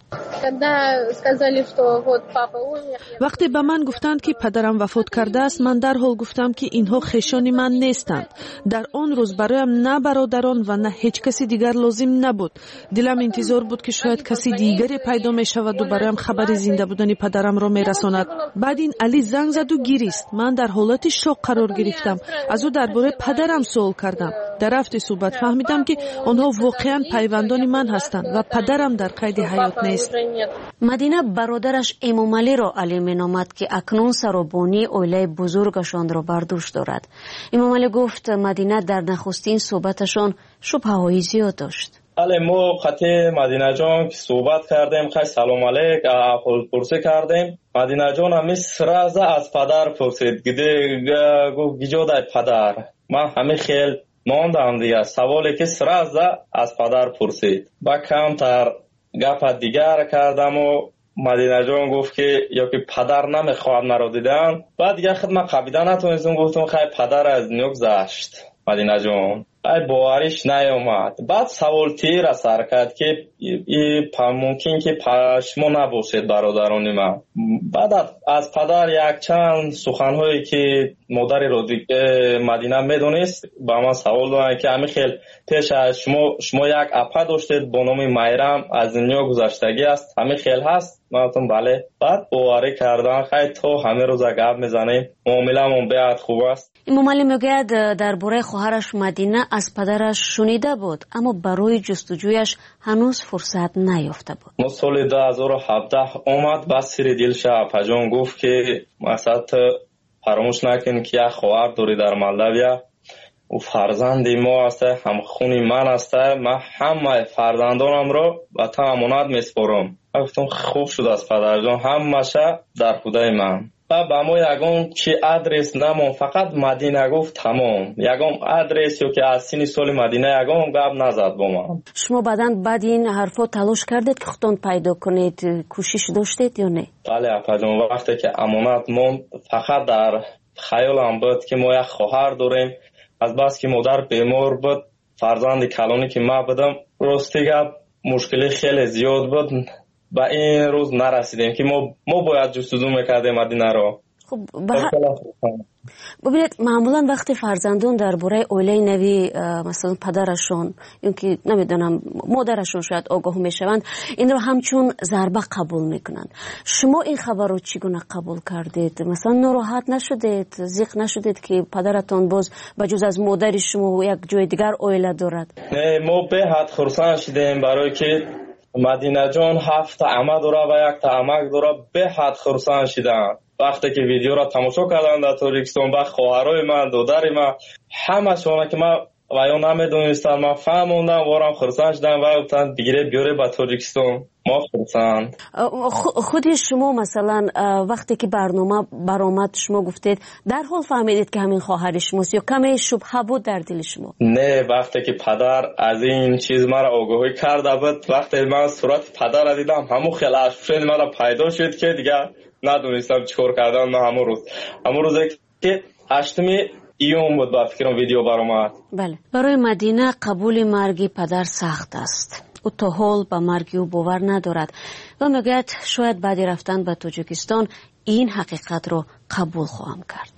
вақте ба ман гуфтанд ки падарам вафот кардааст, ман дарҳол гуфтам ки инҳо хешони ман нестанд. дар он рӯз бароям на бародарон ва на ҳеҷ каси дигар лозим набуд. дилам интизор буд ки шояд каси дигаре пайдо мешаваду бароям хабари зинда будани падарамро мерасонад. баъд ин Али занг заду гирист. ман дар ҳолати шок қарор гирифтам. аз ӯ дар бораи падарам суол кардам. дар рафти суҳбат фаҳмидам ки онҳо воқеан пайвандони ман ҳастанд ва падарам дар қайди ҳаёт нест. Мадина бародараш Эмомалиро Али меномад ки акнун саробонии оилаи бузургашонро бар дӯш дорад. Эмомалӣ гуфт Мадина дар нахустин суҳбаташон шубҳаҳои зиёд дошт. але мо қати Мадинаҷон ки суҳбат кардем, хай салом алейк аҳволпурсӣ кардем. Мадинаҷон ҳамин сраза аз падар пурсид. гуфт гиҷодай падар. ман ҳамин хел мондам дига. саволе ки сраза аз падар пурсид. ба камтар гапа дигар кардаму Мадинаҷон гуфт ки ё ки падар намехоҳад маро дидан. баъд дига худма қабида натонистам. гуфтам хай падар аз дунё гузашт. Мадинаҷон باورش نیامد. بعد سوال تیر سر کرد که ممکن که شما نباشید برادران من. بعد از پدر یک چند سخنهایی که مادر مدینه میدونست با من سوال دارن که همین خیلی پیش از شما یک اپا داشتید با نام میرم از دنیا گذشتگی است، همین خیلی هست؟ من گفتم بله. بعد باوری کردن خیلی تو همه روز گپ میزنیم، معامله‌مون بیاد خوب است. امام علی میگوید درباره خواهرش مدینه از پدرش شنیده بود اما برای جستجویش هنوز فرصت نیافته بود. ما سال 2017 اومد بعد سری دلش اپاجان گفت که مثلا فراموش نکن که یک خواهر داری در مالداویا و فرزندی ما است، هم خونی من است، من همه فرزندانم رو به تو امانت میسپارم. گفتم خوب شد از پدر جان، همشه در خدای من. با ما یگان چی آدرس نمون فقط مدینه گفت تمام، یگان آدرس یا که از سینی سال مدینه یگان گپ نزد با ما. شما بعد این حرفا تلاش کردید که خودتون پیدا کنید، کوشش داشتید یا نه؟ بله اپا جان، وقتی که امانت مون فقط در خیالم بود که ما یک خواهر داریم، از بس که مادر بیمار بود، فرزند کلانی که ما بودم، راستی گپ مشکلی خیلی زیاد بود، با این روز نرسیدیم که ما باید جستجو میکردیم مدینه رو. خب ببینید معمولا وقتی فرزندان درباره اوله نوی مثلا پدرشون یا که نمیدونم مادرشون شاید آگاه میشوند، این رو همچون ضربه قبول میکنن. شما این خبر رو چگونه قبول کردید؟ مثلا ناراحت نشدید، ضیق نشدید که پدرتون باز بجز از مادر شما یک جای دیگر اوله دارد؟ نه، ما به حد خرسان شدیم برای که مدینه جان 7 عمه داره و 1 عمک داره، به حد خرسان شدن. وقتی که ویدیو را تماشا کردم در تاجیکستان با خواهرای من، دادر من، همه شما که من وایو نمیدونستم، من فهموندم وارم خرسان شدم و گفتن بگیره بیاره به تاجیکستان. ما خرسان. خودی شما مثلا وقتی که برنامه برآمد شما گفتید در حال فهمیدید که همین خواهر شماست یا کمی شبهه بود در دل شما؟ نه، وقتی که پدر از این چیز مرا آگاهی کرده بود، وقتی من صورت پدر را دیدم همون خیلی اشفشن مرا پیدا شد که دیگه ندونستم چیکار کردم. من همون روزی که 8 ایون بود با فکرم ویدیو برآمد. بله، برای مدینه قبول مرگ پدر سخت است. او تا حال به مرگ او باور ندارد و میگوید شاید بعد رفتن به تاجیکستان این حقیقت رو قبول خواهم کرد.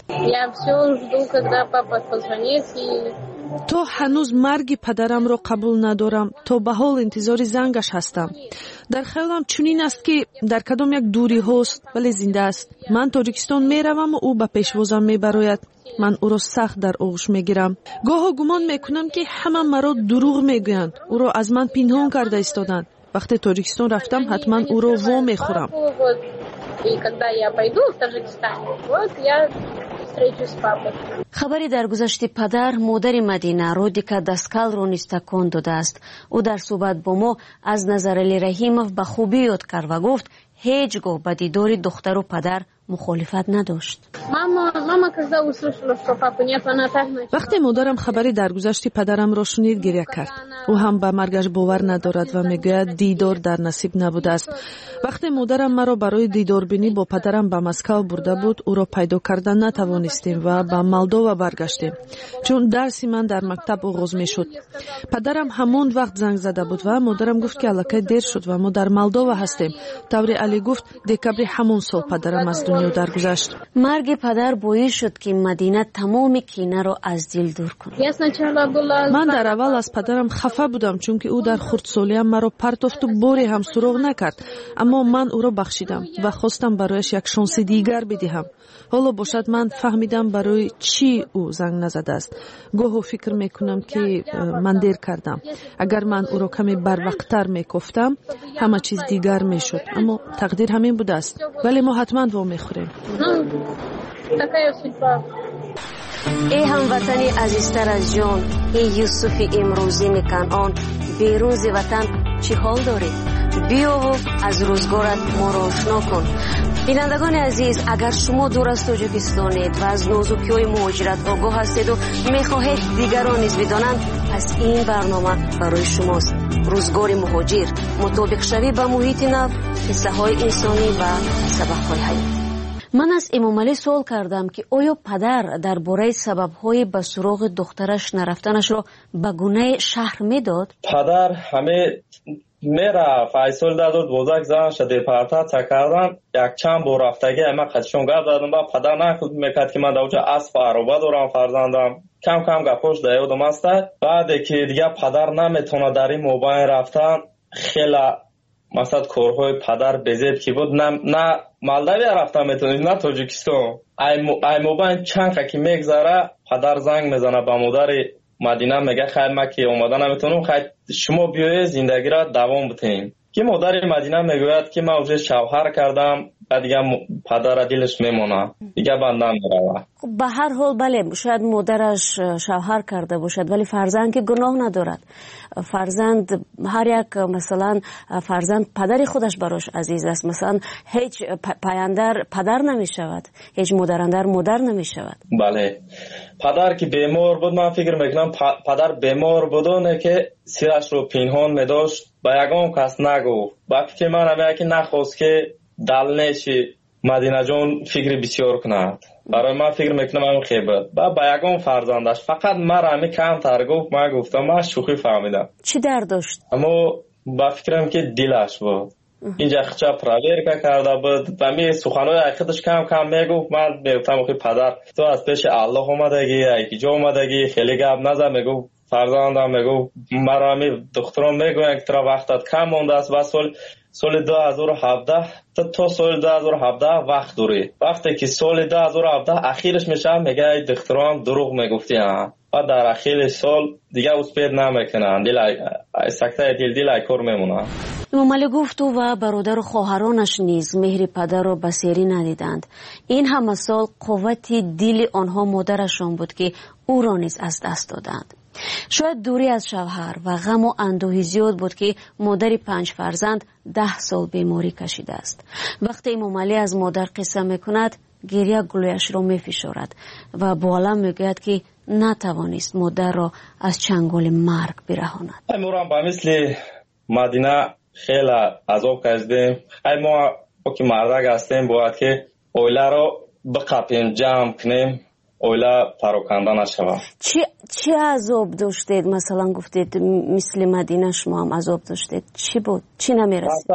تو هنوز مرگ پدرم رو قبول ندارم، تو به حال انتظار زنگش هستم. در خیالم چنین است که در کدام یک دوری هست ولی زنده است. من تاجیکستان میروم و او به پیشوازم میبراید. من او را سخت در آغوش میگیرم. گاه گمان میکنم که همه مرا دروغ میگویند، او را از من پنهان کرده ایستادند. وقتی تاجیکستان رفتم حتما او را وا میخورم. خبری در گذشت پدر مادر مدینه رودیکا داسکال رو نیز تکان داده است. او در صحبت با ما از نظر علی رحیمов به خوبی یاد کرد و گفت هیچگاه به دیدار دختر و پدر مخالفت نداشت. وقتی مادرم خبری در گذشت پدرم را شنید گریه کرد. او هم به مرگش باور ندارد و میگوید دیدار در نصیب نبوده است. وقتی مادرم مرا برای دیدار بینی با پدرم به مسکو برده بود، او را پیدا کردن نتوانستیم و به مالدووا برگشتیم، چون درسی من در مکتب آغاز میشد. پدرم همون وقت زنگ زده بود و مادرم گفت که الکی دیر شد و ما در مالدووا هستیم. طوری علی گفت دکابر همون سال پدرم از دنیا درگذشت. مرگ پدر باعث شد که مدینه تمام کینه را از دل دور کند. من در اول از پدرم خفه بودم چون که او در خردسالیم مرا پرتافت و باری هم سراغ نکرد، اما من او را بخشیدم و خواستم برایش یک شانس دیگر بدهم. حالا باشد من فهمیدم برای چی او زنگ نزده است. گاهی فکر میکنم که من دیر کردم. اگر من او را کمی بروقتر میگفتم همه چیز دیگر میشد، اما تقدیر همین بوده است. ولی ما حتما وا میخوریم. ای هموطنی عزیزتر از جان، ای یوسف امروزی کنعان، بیرون ز وطن چی حال داری؟ بیا و از روزگارت ما را آشنا کن. بینندگان عزیز، اگر شما دور از تاجیکستانید و از نازکی‌های مهاجرت آگاه هستید و میخواهید دیگران نیز بدانند، پس این برنامه برای شماست. روزگار مهاجر، مطابق شوی با محیط نو، قصه‌های انسانی و سبق‌های حیات. من از امامعلی سوال کردم که آیا پدر درباره سبب‌های به سراغ دخترش نرفتنش را به گونه شهر میداد؟ پدر همه میرفت. ای سال 2012 زنش دیپارتاcja کردن، یک چند بار رفتگی اما قدشون گفت دادم با پدر نخود میکرد که من در اونجا اسب عروبه دارم فرزندم. کم کم گپاش در یادم است. بعد که دیگه پدر نمیتونه در این موبایل رفتن، خیلی مثلا کارهای پدر بزید که بود نه مالداوی رفتن میتونید نه تاجیکستان. ای موبایل چند که میگذره پدر زنگ میزنه به مادر مدینه میگه خیر ما که اومدن نمیتونم، خیر شما بیایید زندگی را دوام بدین. که مادر مدینه میگوید که من اونجا شوهر کردم و دیگه پدر دلش میمونه دیگه بندم میروه. خب به هر حال بله شاید مادرش شوهر کرده باشد ولی فرزند که گناه ندارد. فرزند هر یک مثلا فرزند پدر خودش براش عزیز است. مثلا هیچ پایندر پدر نمی شود، هیچ مادراندر مادر نمی شود. بله پدر که بیمار بود من فکر میکنم پدر بیمار بودونه که سیرش رو پنهان میداشت با یگان کس نگفت. وقتی که من همه که نخواست که دلنشی مدینه جان فکر بسیار کند. برای من فکر میکنم همون خیبت با یگان فرزندش فقط مرا همه کم تر گفت. من گفتم من شوخی فهمیدم. چی درد داشت؟ اما با فکرم که دلش بود اینجا خچه پراویر کرده بود و می سخنهای حقیقتش کم کم میگفت. من میگفتم که پدر تو از پیش الله اومدگی ایکی جا اومدگی خیلی گپ نزن. میگفت فرزندم میگفت مرا همی دختران میگوین که ترا وقتت کم مونده است و سال 2017 تا سال 2017 وقت دوری. وقتی که سال 2017 اخیرش میشه میگه دختران دروغ میگفتی و در اخیر سال دیگه اسپید نمیکنن سکته دل کار میمونه. امامعلی گفت او و برادر و خواهرانش نیز مهر پدر را بسیاری ندیدند. این همه سال قوت دل آنها مادرشان بود که او را نیز از دست دادند. شاید دوری از شوهر و غم و اندوهی زیاد بود که مادر 5 فرزند 10 سال بیماری کشیده است. وقتی امامعلی از مادر قصه میکند گریه گلویش را میفشارد و با علم میگوید که نتوانست مادر را از چنگال مرگ برهاند. ما با مثل مدینه خیلی عذاب کشیدیم. ما که مردک هستیم باید که اوله را بقپیم جمع کنیم اوله پراکنده نشود. چی عذاب داشتید؟ مثلا گفتید مثل مدینه شما هم عذاب داشتید. چی بود؟ چی نمیرسید؟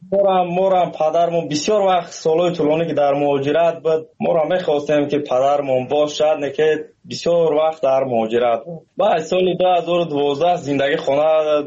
مورم پدرمون بسیار وقت سالهای طولانی که در مهاجرت بود مورم میخواستیم که پدرمون باشد نه که بسیار وقت در مهاجرت بود. بعد سال 2012 زندگی خونه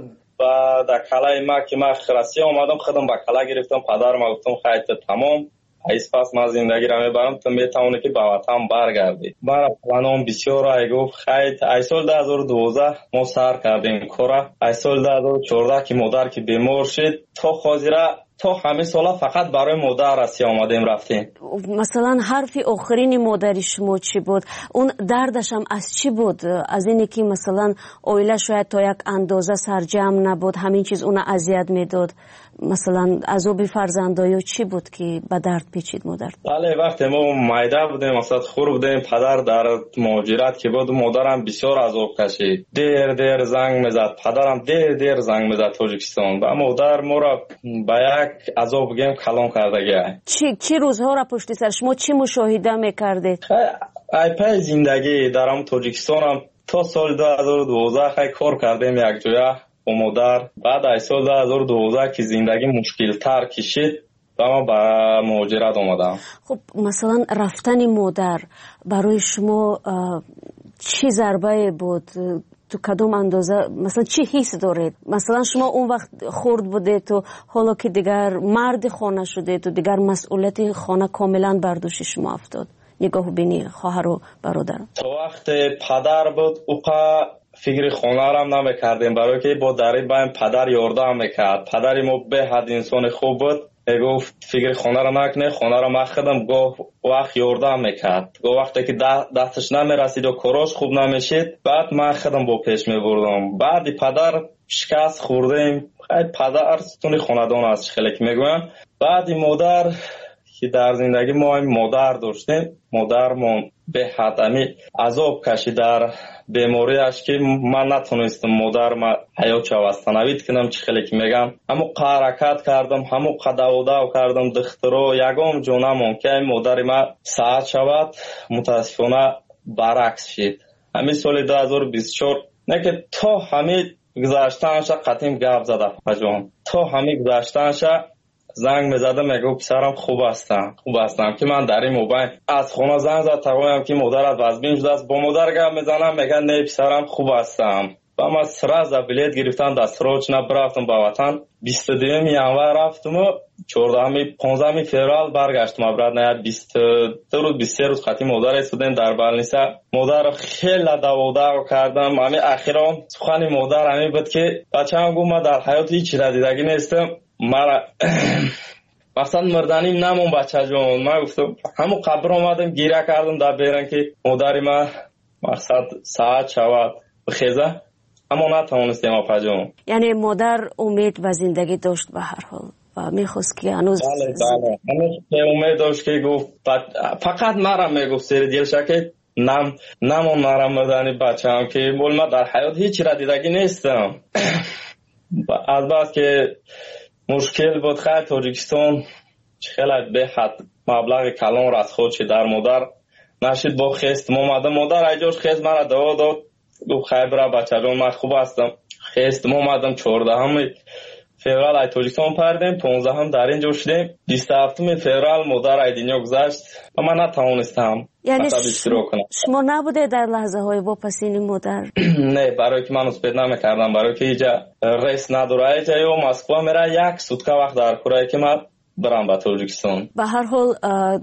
و در کلای ما که من خرسی آمدم خودم با کلا گرفتم. پدرم گفتم خیلی تمام ایس پس من زندگی را میبرم تو میتونه که به وطن برگردی. من پلانم بسیار ای گفت خیلی ای سال 2012 ما سر کردیم کارا. ای سال 2014 که مادر که بیمار شد تا خاطره تا همه سالا فقط برای مادر رسی آمدیم رفتیم. مثلا حرف آخرین مادری شما چی بود؟ اون دردش هم از چی بود؟ از اینی که مثلا اویله شاید تا یک اندازه سرجم نبود همین چیز اون اذیت میداد؟ مثلا عذاب فرزندایی چی بود که به درد پیچید مادر؟ بله وقتی ما مایده بودیم مثلا خور بودیم پدر در مهاجرت که بود مادرم بسیار عذاب کشید. دیر زنگ میزد پدرم دیر زنگ میزد تاجیکستان و مادر ما را به یک عذاب بگیم کلام کرده. چی روزها را پشت سر شما چی مشاهده میکردید؟ ای پای زندگی درم تاجیکستان هم تا سال 2012 خیلی کار کردیم یک جایه با مادر. بعد از سال 2012 که زندگی مشکل تر کشید و ما به مهاجرت آمدم. خب مثلا رفتن مادر برای شما چی ضربه بود؟ تو کدوم اندازه مثلا چی حس دارید؟ مثلا شما اون وقت خرد بودید تو حالا که دیگر مرد خانه شدید تو دیگر مسئولیت خانه کاملا بر دوش شما افتاد. نگاه بینی خواهر و برادر. تو وقت پدر بود اوقا فکر خانه را نمیکردیم برای که با دری بایم پدر یاردم میکرد. پدری ما به حد انسان خوب بود گفت فکر خانه را نکنه خانه را مخدم گفت وقت یاردم میکرد. گفت وقتی که دستش نمیرسید و کاراش خوب نمیشید بعد من خودم با پیش میبردم. بعد پدر شکست خوردیم. خیلی پدر ستون خاندان است خیلی که میگویم. بعد مادر که در زندگی ما مادر داشتیم مادرمون به حد عذاب کشید در بیماریش که من نتونستم مادرم حیات شوستنوید کنم. چه خیلی که میگم همو حرکت کردم، همو قداودا کردم دخترو یگام جونم که مادر ما ساعت شود. متاسفانه برعکس شد. همین سال 2024 نه که تا همین گذاشتنش قطعیم گپ زده پجان، تا همین گذاشتنش زنگ میزده میگه پسرم خوب هستم که من در این موبایل از خونه زنگ زد تقویم که مادرت وزبین شده است. با مادر گپ میزنم میگه نه پسرم خوب هستم. و من سراز بلیت گرفتم دستروچ نبرفتم به وطن. 22 ینور رفتم و 15 فوریه برگشتم. برات نه 22 روز 23 روز خاطی مادر استودنت در بالنیسا. مادر خیلی داودا کردم. همین اخیرا سخن مادر همین بود که بچه‌ام گفت من در حیات هیچ چیز دیدگی نیستم. مرا مثلا مردنیم نمون بچه جون. من گفتم همون قبر آمدم گیره کردم در بیرن که مادری من مقصد ساعت شود بخیزه، اما نتوانستیم اپا جون. یعنی مادر امید و زندگی داشت به هر حال و میخواست که هنوز بله امید داشت که گفت فقط مرا میگفت سر دیلش که نمون مرا مردنی بچه هم که بول من در حیات هیچ را دیدگی نیستم. از بس که مشکل بود خیلی تاجیکستان خیلی به حد مبلغ کلان را از خودش در مادر نشید با خیست مادر ایجاش خیست مرا دوا داد. گفت خیلی برا بچه جان من خوب هستم. خیست مادم 14 فوریه تاجیکستان پردیم، 15 هم در اینجا شدیم. 27 فوریه مادر ایدینیا گذشت و من نتوانستم. یعنی شما نبوده در لحظه های واپسین مادر؟ نه، برای که من اسپید نمیکردم، برای که اینجا ریس نداره. اینجا یا مسکو میره یک سوتکه وقت در کره که من برم به تاجیکستان. به هر حال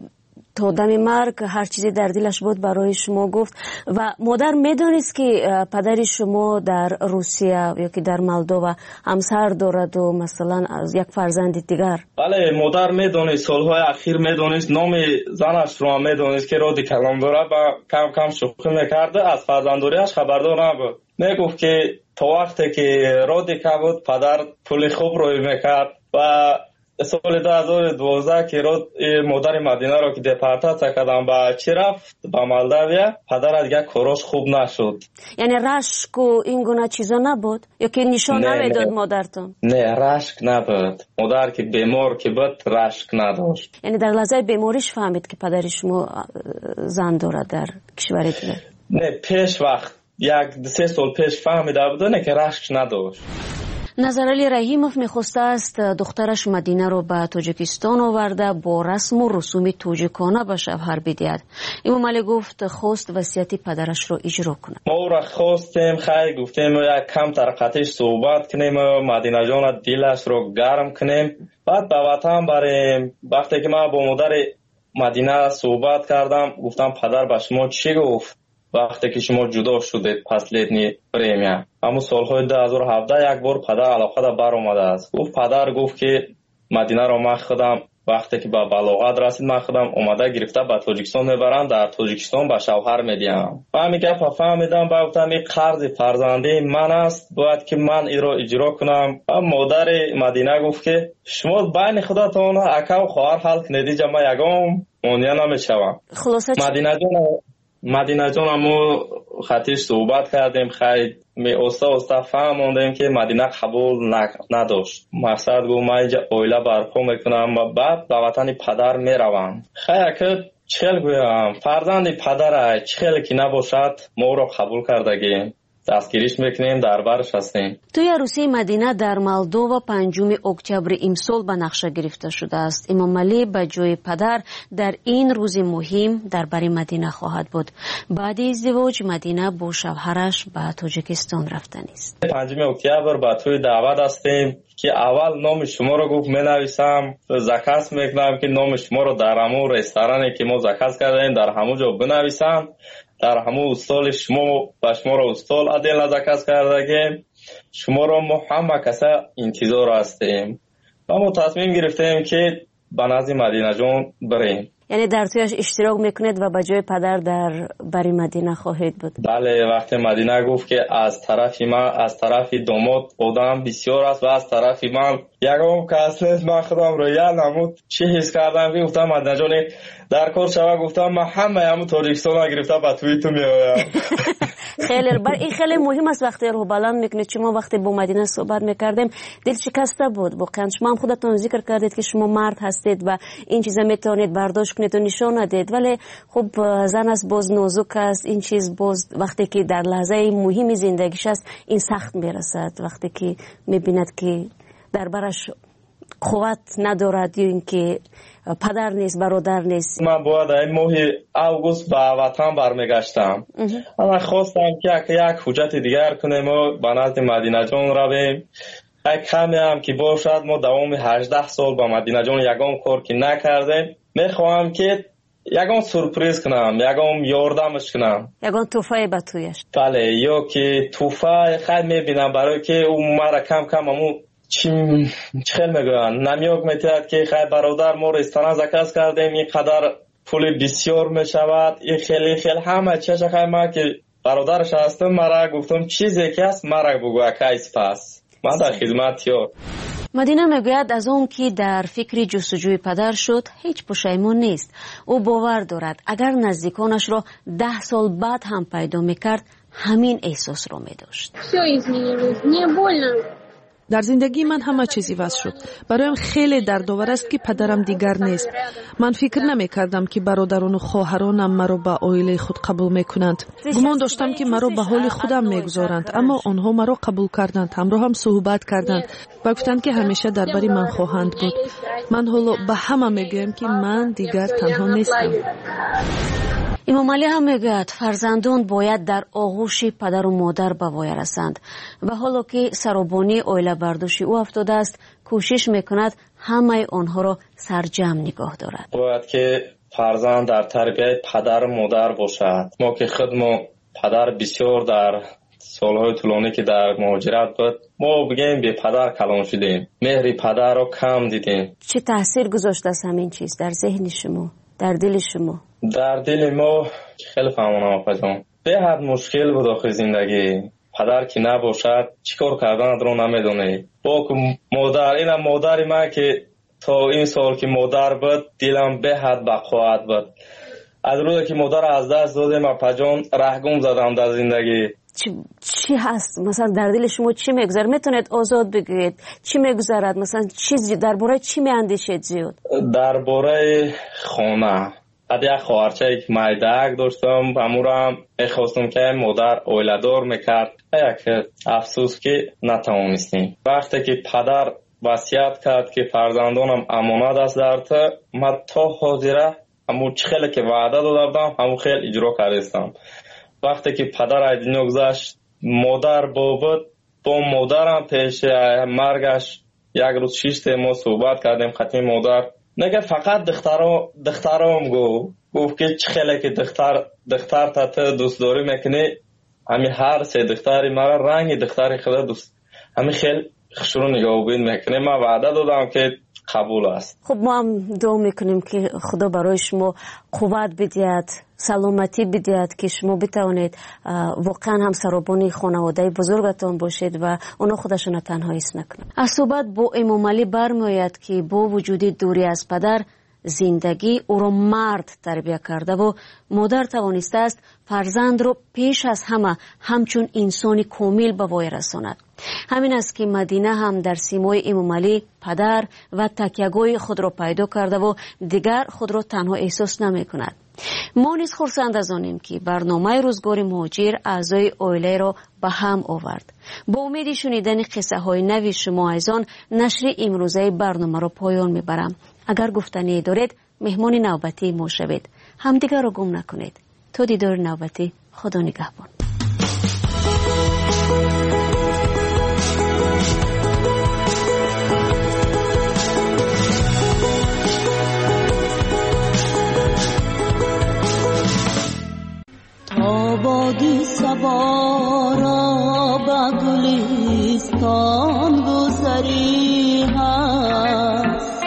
تا دم مرگ هر چیزی در دلش بود برای شما گفت. و مادر میدونست که پدر شما در روسیه یا که در مولدووا همسر دارد و مثلا از یک فرزند دیگر؟ بله مادر میدونست، سالهای اخیر میدونست، نام زنش رو میدونست که رادی کلام داره و کم کم شوخی میکرده. از فرزنداریش خبردار نبود. میگفت که تا وقتی که رادی که بود پدر پول خوب روی میکرد. و سال 2012 که مادر مدینه رو که دپارتاڅیا کردم با چی رفت با مولداویا، پدر دیگه کارش خوب نشد. یعنی رشک و این گونه چیزا نبود یا که نشان نمیداد مادرتون؟ نه رشک نبود. مادر که بیمار که بود رشک نداشت. یعنی در لحظه بیماریش فهمید که پدر شما زن داره در کشور دیگه؟ نه پیش وقت 1-3 سال پیش فهمیده بود نه که رشک نداشت. نظرعلی رحیموف میخواسته است دخترش مدینه رو به تاجیکستان آورده با رسم و رسوم تاجیکانه به شوهر بدهد. امام علی گفت خواست وصیت پدرش رو اجرا کنه. ما او را خواستیم خیلی گفتیم یک کم طرقتش صحبت کنیم، مدینه جان دلش رو گرم کنیم، بعد به وطن بریم. وقتی که من با مادر مدینه صحبت کردم گفتم پدر به شما چی گفت وقتی که شما جدا شدید پس لیتنی پریمیا؟ همون سالهای 2017 یک بار پدر علاقه دا بر اومده است. پدر گفت که مدینه رو من خودم وقتی که به بلاغت رسید من خودم اومده گرفته به تاجیکستان میبرم، در تاجیکستان به شوهر میدیم. من میگم فهمیدم با گفتم این قرض فرزندی من است باید که من این رو اجرا کنم. مادر مدینه گفت که شما بین خودتون اکا و خواهر حل کنید، جمع یگام مونیا نمیشوم. مدینه جان همو خطیش صحبت کردیم، خیلی استا فهموندیم که مدینه قبول نداشت. مقصد گفت من اینجا اویله برپا میکنم و بعد به وطن پدر میروم. خیلی که چخیل گویم فرزند پدر چخیل که نباشد ما رو قبول کردگیم، دستگیریش میکنیم، در برش هستیم. توی عروسی مدینه در مولدووا 5 اکتبر امسال به نقشه گرفته شده است. امام علی به جای پدر در این روز مهم در بری مدینه خواهد بود. بعد ازدواج مدینه با شوهرش به تاجیکستان رفتن است. 5 اکتبر به توی دعوت هستیم که اول نام شما رو گفت می نویسم، زکس میکنم که نام شما رو در همون رستورانی که ما زکس کردیم در همون جا بنویسم، در همون استال شما و شما رو استال عدل زکس کردگیم، شما رو ما همه کسا انتظار هستیم و ما تصمیم گرفتیم که به نزد مدینه جان بریم. یعنی در تویش اشتراک میکنید و به جای پدر در بری مدینه خواهید بود؟ بله. وقتی مدینه گفت که از طرف من از طرف داماد آدم بسیار است و از طرف من یکم کس نیست، من خودم رو یه نمود چی حس کردم که گفتم مدینه جان در کار شوه، گفتم من همه همون تاجیکستان ها گرفته به توی تو میایم. این خیلی مهم است. وقتی رو بلند میکنید، شما وقتی با مدینه صحبت میکردیم دل شکسته بود واقعا. شما هم خودتون ذکر کردید که شما مرد هستید و این چیزا میتونید برداشت کنید و نشون ندید، ولی خب زن است، باز نازک است. این چیز باز وقتی که در لحظه مهم زندگیش است این سخت میرسد، وقتی که میبیند که دربارش قوت ندارد یا اینکه پدر نیست، برادر نیست. من باید این ماه اوگوست به وطن برمیگشتم. من خواستم که یک حجت دیگر کنیم و به نزد مدینه جان رویم. کمی هم که باشد ما دوام 18 سال با مدینه جان یگان کار که نکردیم. میخواهم که یگان سورپریز کنم، یگان یاردمش کنم، یگان توفای به تویش. بله، یا که توفای خیلی میبینم برای که اون مرا کم کم همون چی خیلی میگوین نمیوک میتید که خیلی برادر ما رو استانه زکست کردیم، این قدر پول بسیار میشود، این خیلی همه چیش خیلی ما که برادرش هستم مرا گفتم چیزی که هست مرا بگو اکایس پس من در خدمت یار. مدینه میگوید از اون که در فکر جستجوی پدر شد هیچ پشیمون نیست. او باور دارد اگر نزدیکانش را 10 سال بعد هم پیدا میکرد همین احساس را میداشت. در زندگی من همه چیزی واسه شد. برایم خیلی دردآور است که پدرم دیگر نیست. من فکر نمی کردم که برادران و خواهرانم مرا به عائله خود قبول میکنند. گمان داشتم که مرا به حال خودم میگذارند، اما آنها مرا قبول کردند، همراه هم صحبت کردند و گفتند که همیشه درباره من خواهند بود. من حالا به همه میگویم که من دیگر تنها نیستم. امام علی هم میگوید فرزندان باید در آغوش پدر و مادر به وای رسند و حالا که سرابانی عائله برداشت او افتاده است کوشش میکند همه آنها را سرجم نگاه دارد. باید که فرزند در تربیت پدر و مادر باشد. ما که خودمون پدر بسیار در سالهای طولانی که در مهاجرت بود ما بگیم به پدر کلان شدیم، مهر پدر رو کم دیدیم. چه تاثیر گذاشته است همین چیز در ذهن شما، در دل شما؟ در دل ما خیلی فهمونم آقا جان به حد مشکل بود آخر زندگی. پدر که نباشد چیکار کردن رو نمیدونه. با مادر، این مادر من که تا این سال که مادر بود دلم به حد بقوت بود. از روزی که مادر از دست دادم آقا جان رهگم زدم در زندگی. چی هست مثلا در دل شما چی میگذره؟ میتونید آزاد بگید چی میگذرد؟ مثلا چیزی درباره چی میاندیشید زیاد؟ درباره خانه. از یک خواهرچه که مایدک داشتم امورم میخواستم که مادر اویلدار میکرد، یک افسوس که نتوانستیم. وقتی که پدر وصیت کرد که فرزندانم امانت است در تو، من تا حاضره همون خیلی که وعده دادم همون خیلی اجرا کردم. وقتی که پدر از دنیا گذشت مادر بود، با مادرم پیش مرگش یک روز 6 ما صحبت کردیم. خطی مادر نگه فقط دخترام گفت که چه خیلی که دختر تا دوست داری میکنی، همین هر 3 دختری مرا رنگ دختری خدا دوست همین خیلی خشونو نگاه بین میکنه. من وعده دادم که قبول است. خب ما هم دعا میکنیم که خدا برای شما قوت بدهد، سلامتی بدهد که شما بتوانید واقعا هم سرابانی خانواده بزرگتان باشید و اونا خودشون تنها حس نکنند. از صحبت با امام علی برمیآید که با وجود دوری از پدر زندگی او را مرد تربیت کرده و مادر توانسته است فرزند را پیش از همه همچون انسانی کامل به وای رساند. همین است که مدینه هم در سیمای امام علی پدر و تکیه‌گاه خود را پیدا کرده و دیگر خود را تنها احساس نمی کند. ما نیز خرسند از آنیم که برنامه روزگار مهاجر اعضای عائله را به هم آورد. با امید شنیدن قصه های نوی شما از آن نشر امروزه برنامه را پایان میبرم. اگر گفتنی دارید مهمان نوبتی ما شوید. همدیگر را گم نکنید. تا دیدار نوبتی، خدا نگهبان. آبادی سبا را به گلستان گذری هست،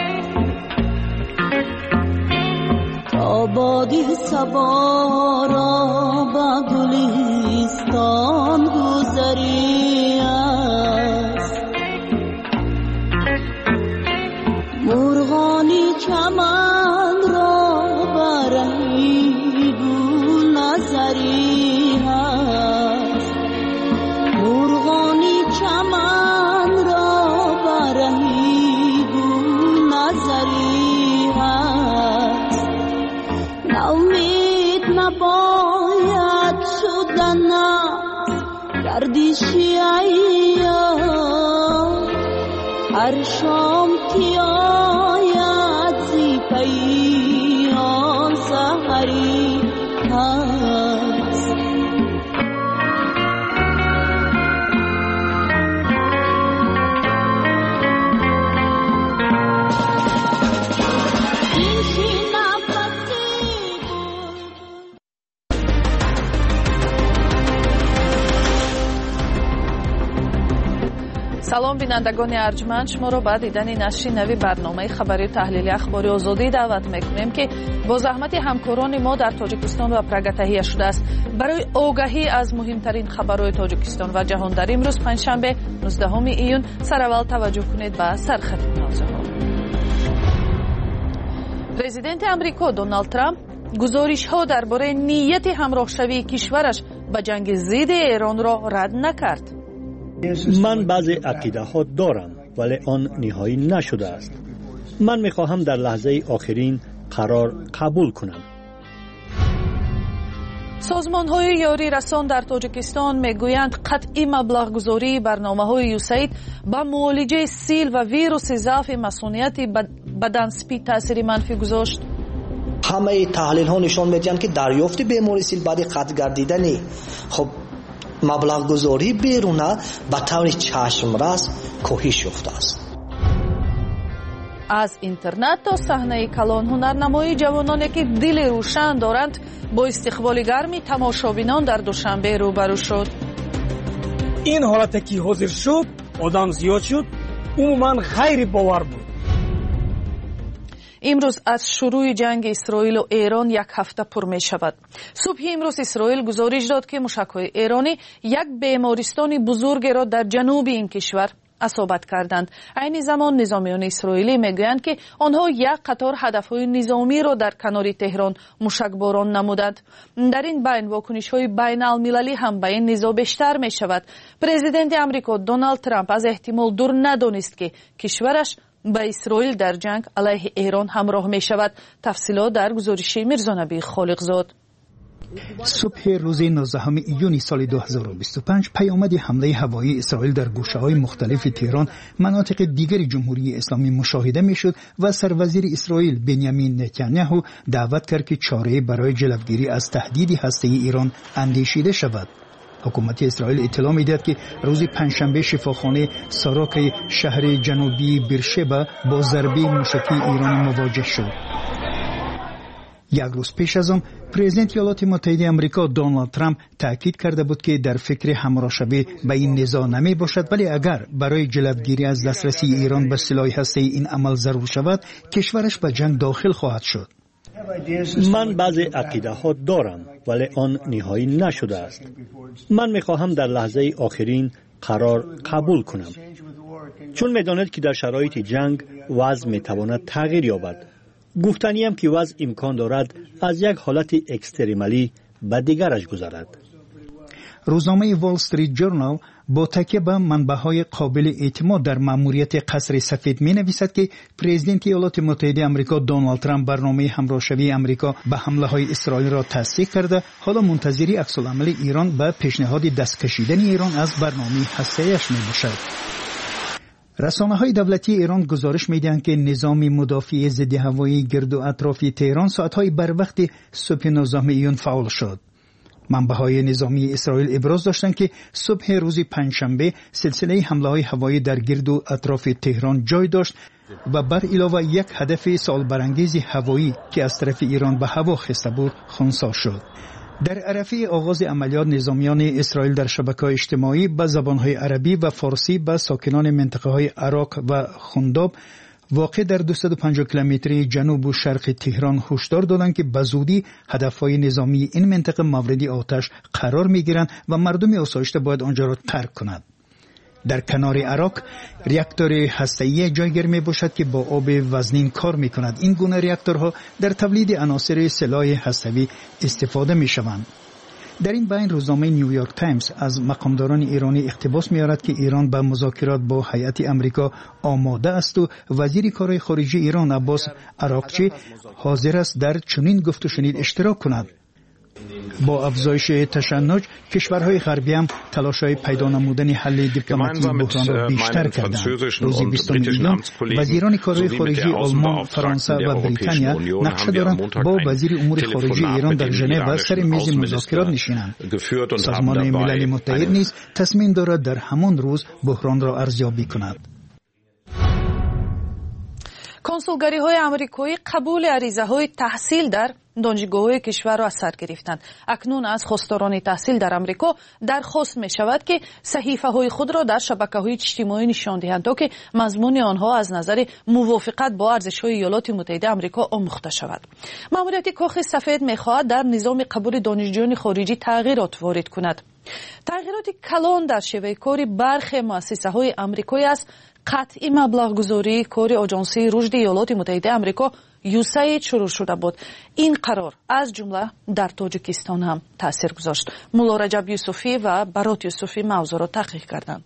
آبادی سبا را به گلستان گذری هست، مرغانی چمن را برای گل نظری هست، باید شدن گردشی ایام هر شام که آید زی پیان سحری هست салом бинандагони арҷманд, шуморо ба дидани нашри нави барномаи хабарию таҳлили ахбори озодӣ даъват мекунем ки бо заҳмати ҳамкорони мо дар тоҷикистон ва прага таҳия шудааст барои огаҳӣ аз муҳимтарин хабарҳои тоҷикистон ва ҷаҳон. дар имрӯз панҷшанбе 19 июн сараввал таваҷҷӯҳ кунед ба сархати мавзӯъҳо. президенти амрико Доналд Трамп гузоришҳо дар бораи нияти ҳамроҳшавии кишвараш ба ҷанги зидди Эронро рад накард. من بعضی عقیده ها دارم ولی آن نهایی نشده است. من میخواهم در لحظه آخرین قرار قبول کنم. سازمان‌های یاری رسان در تاجیکستان میگویند قطعی مبلغ گذاری برنامه‌های یوسید با معالجه سیل و ویروس ضعف مسئولیتی بدن سپید تأثیر منفی گذاشت. همه تحلیل ها نشان میدهند که دریافت بیماری سیل بعد قطع گردیدنی خب مبلغ گذاری بیرونه به طور چشمرس کاهش یافته است. از اینترنت تا صحنه کلان هنرنمایی جوانانی که دل روشن دارند با استقبال گرمی تماشابینان در دوشنبه روبرو شد. این حالتی که حاضر شد آدم زیاد شد عموما غیر باور بود. امروز از شروع جنگ اسرائیل و ایران یک هفته پر می شود. صبح امروز اسرائیل گزارش داد که موشک‌های ایرانی یک بیمارستان بزرگ را در جنوب این کشور اصابت کردند. عین زمان نظامیان اسرائیلی میگویند که آنها یک قطار هدف‌های نظامی را در کنار تهران موشکباران نمودند. در این بین واکنش‌های بین‌المللی هم به این نزاع بیشتر می شود. پرزیدنت آمریکا دونالد ترامپ از احتمال دور ندانست که کشورش با اسرائیل در جنگ علیه ایران همراه می شود. تفصیلات در گزارش میرزانبی خالقزاد. صبح روز 19 ایون سال 2025 پیامد حمله هوایی اسرائیل در گوشه‌های مختلف تهران مناطق دیگر جمهوری اسلامی مشاهده می‌شد و سروزیر اسرائیل بنیامین نتانیاهو دعوت کرد که چاره‌ای برای جلوگیری از تهدید هسته‌ای ایران اندیشیده شود. حکومت اسرائیل اطلاع می‌دهد که روز پنجشنبه شفاخانه ساراک شهر جنوبی بیرشبا با ضربه موشکی ایران مواجه شد. یک روز پیش از آن پرزیدنت ایالات متحده آمریکا دونالد ترامپ تاکید کرده بود که در فکر همراه‌شوی به این نزاع نمی باشد، ولی اگر برای جلوگیری از دسترسی ایران به سلاح هسته‌ای این عمل ضرور شود کشورش به جنگ داخل خواهد شد. من بعضی عقیده ها دارم ولی آن نهایی نشده است. من میخواهم در لحظه آخرین قرار قبول کنم، چون میداند که در شرایط جنگ وضع میتواند تغییر یابد. گفتنیم که وضع امکان دارد از یک حالت اکستریمالی به دیگرش گذرد. روزنامه وال استریت جورنال با تکیه به منبع‌های قابل اعتماد در مأموریت قصر سفید می‌نویسد که پرزیدنت ایالات متحده آمریکا دونالد ترامپ برنامه همراه‌شوی آمریکا به حمله‌های اسرائیل را تصدیق کرده، حالا منتظر عکس‌العمل ایران به پیشنهاد دست کشیدن ایران از برنامه هسته‌ایش می‌باشد. رسانه‌های دولتی ایران گزارش می‌دهند که نظام مدافع ضد هوایی گرد و اطراف تهران ساعت‌های بر وقت صبح 19 ایون فعال شد. منبع‌های نظامی اسرائیل ابراز داشتند که صبح روز پنجشنبه سلسله حمله‌های هوایی در گرد و اطراف تهران جای داشت و بر علاوه یک هدف سوال برانگیز هوایی که از طرف ایران به هوا خسته بود خنثی شد. در عرفه آغاز عملیات نظامیان اسرائیل در شبکه‌های اجتماعی به زبان‌های عربی و فارسی به ساکنان منطقه‌های عراق و خنداب واقع در 250 کیلومتری جنوب و شرق تهران هشدار دادند که به زودی هدف‌های نظامی این منطقه مورد آتش قرار می‌گیرند و مردم آسایشته باید آنجا را ترک کنند. در کنار عراق ریاکتور هسته‌ای جایگیر میباشد که با آب وزنین کار میکند. این گونه ریاکتورها در تولید عناصر سلاح هسته‌ای استفاده میشوند. در این بین روزنامه نیویورک تایمز از مقامداران ایرانی اقتباس می‌آورد که ایران به مذاکرات با هیئت آمریکا آماده است و وزیر کارهای خارجه ایران عباس عراقچی حاضر است در چنین گفت و شنید اشتراک کند. با افزایش تشنج کشورهای غربی هم تلاش‌های پیدا نمودن حل دیپلماتیک بحران را بیشتر کردند. روزی 20 میلیون وزیران کارهای خارجی آلمان، فرانسه و بریتانیا نقشه دارند با وزیر امور خارجه ایران در ژنو سر میز مذاکرات نشینند. سازمان ملل متحد نیز تصمیم دارد در همان روز بحران را ارزیابی کند. کنسولگری‌های آمریکایی قبول عریضه‌های تحصیل در دانشگاه‌های کشور را از سر گرفتند. اکنون از خواستاران تحصیل در آمریکا درخواست می‌شود که صحیفه‌های خود را در شبکه‌های اجتماعی نشان دهند تا که مضمون آنها از نظر موافقت با ارزش‌های ایالات متحده آمریکا آموخته شود. ماموریت کاخ سفید می‌خواهد در نظام قبول دانشجویان خارجی تغییرات وارد کند. تغییرات کلان در شیوه کار برخی مؤسسه‌های آمریکایی است. قطعی مبلغ گذاری کار آژانسی رشد ایالات متحده آمریکا یوساید شروع شده بود. این قرار از جمله در تاجیکستان هم تاثیر گذاشت. مولا رجب یوسفی و برات یوسفی موضوع را تحقیق کردند.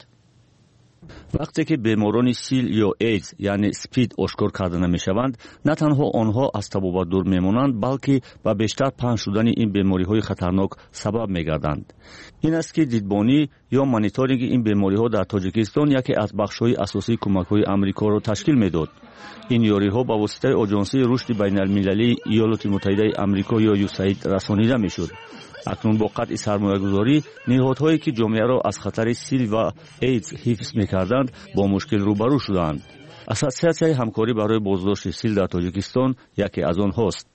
وقتی که بیماران سیل یا ایدز یعنی سپید آشکار کرده نمیشوند، نه تنها آنها از طبابت دور میمانند، بلکه به بیشتر پنهان شدن این بیماری‌های خطرناک سبب میگردند. این است که دیدبانی یا مانیتورینگ این بیماری‌ها در تاجیکستان یکی از بخش‌های اساسی کمک‌های آمریکا را تشکیل میداد. این یاری‌ها با واسطه آژانسی رشد بین‌المللی ایالات متحده آمریکا یا یوساید رسانیده میشد. اکنون با قطع سرمایه‌گذاری نهادهایی که جامعه را از خطر سیل و ایدز حفظ می‌کردند با مشکل روبرو شدند. اساسیه همکاری برای بازداشت سیل در تاجیکستان یکی از آنهاست.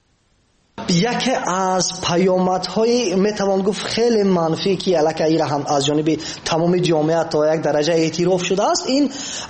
یکی از پیامدهای میتوان گفت خیلی منفی که علیه هم از جانب تمام جامعه تا یک درجه اعتراف شده است، این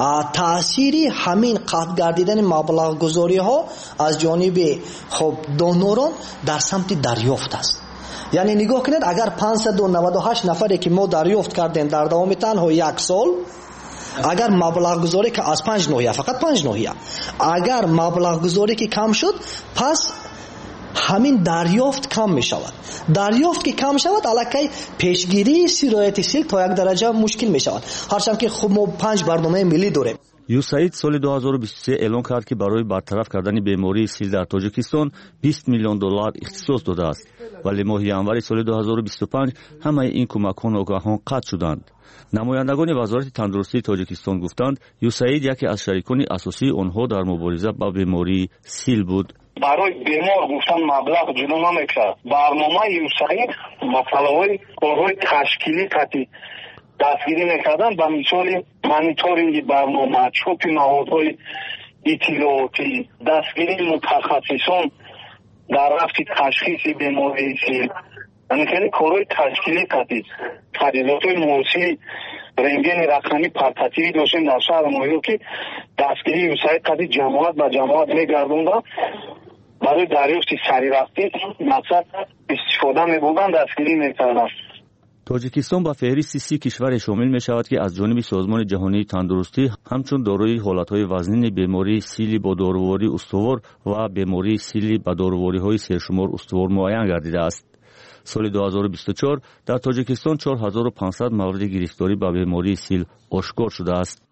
تأثیری همین قطع گردیدن مبلغ گذاری ها از جانب دونوران در سمت دریافت است. یعنی نگاه کنید، اگر 598 نفری که ما دریافت کردیم در دوام تنها یک سال، اگر مبلغ گذاری که از 5 ناحیه، فقط 5 ناحیه، اگر مبلغ گذاری که کم شد، پس همین دریافت کم می شود. دریافت که کم شود، علاقه پیشگیری سرایت سیل تا یک درجه مشکل می شود. هرچند که خب ما 5 برنامه ملی داریم. یوساید سال 2023 اعلام کرد که برای برطرف کردن بیماری سیل در تاجیکستان 20 میلیون دلار اختصاص داده است، ولی ماه ینوری سال 2025 همه این کمک‌ها ناگهان قطع شدند. نمایندگان وزارت تندرستی تاجیکستان گفتند یوساید یکی از شریکان اساسی آنها در مبارزه با بیماری سیل بود. برای بیمار گفتن مبلغ جدا نمی‌کرد. برنامه یوساید مسئله‌های کارهای تشکیلی قطعی دستگیری می‌کردند. به مثال مانیتورینگ برنامه، چوب نهادهای اطلاعاتی، دستگیری متخصصان در رفت تشخیص بیماری سیل، یعنی خیلی کارهای تشکیلی قطعی. تجهیزات‌های موسیقی رنگین رقمی پرتطبیقی داشتیم در شهر مایو که دستگیری یوساید قطعی جماعت به جماعت می‌گردوندن. برای دریافت سری رفتی مقصد استفاده می‌بردن، دستگیری می‌کردن. تاجیکستان با فهرست 30 کشور شامل می شود که از جانب سازمان جهانی تندرستی همچون دارای حالتهای وزنین بیماری سیلی با داروواری استوار و بیماری سیلی با داروواری‌های سرشمار استوار معین گردیده است. سال 2024 در تاجیکستان 4500 مورد گرفتاری با بیماری سیل آشکار شده است.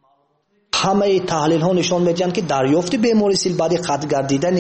همه تحلیل ها نشان میدهند که دریافت بیماری سیل بعد قطع گردیدن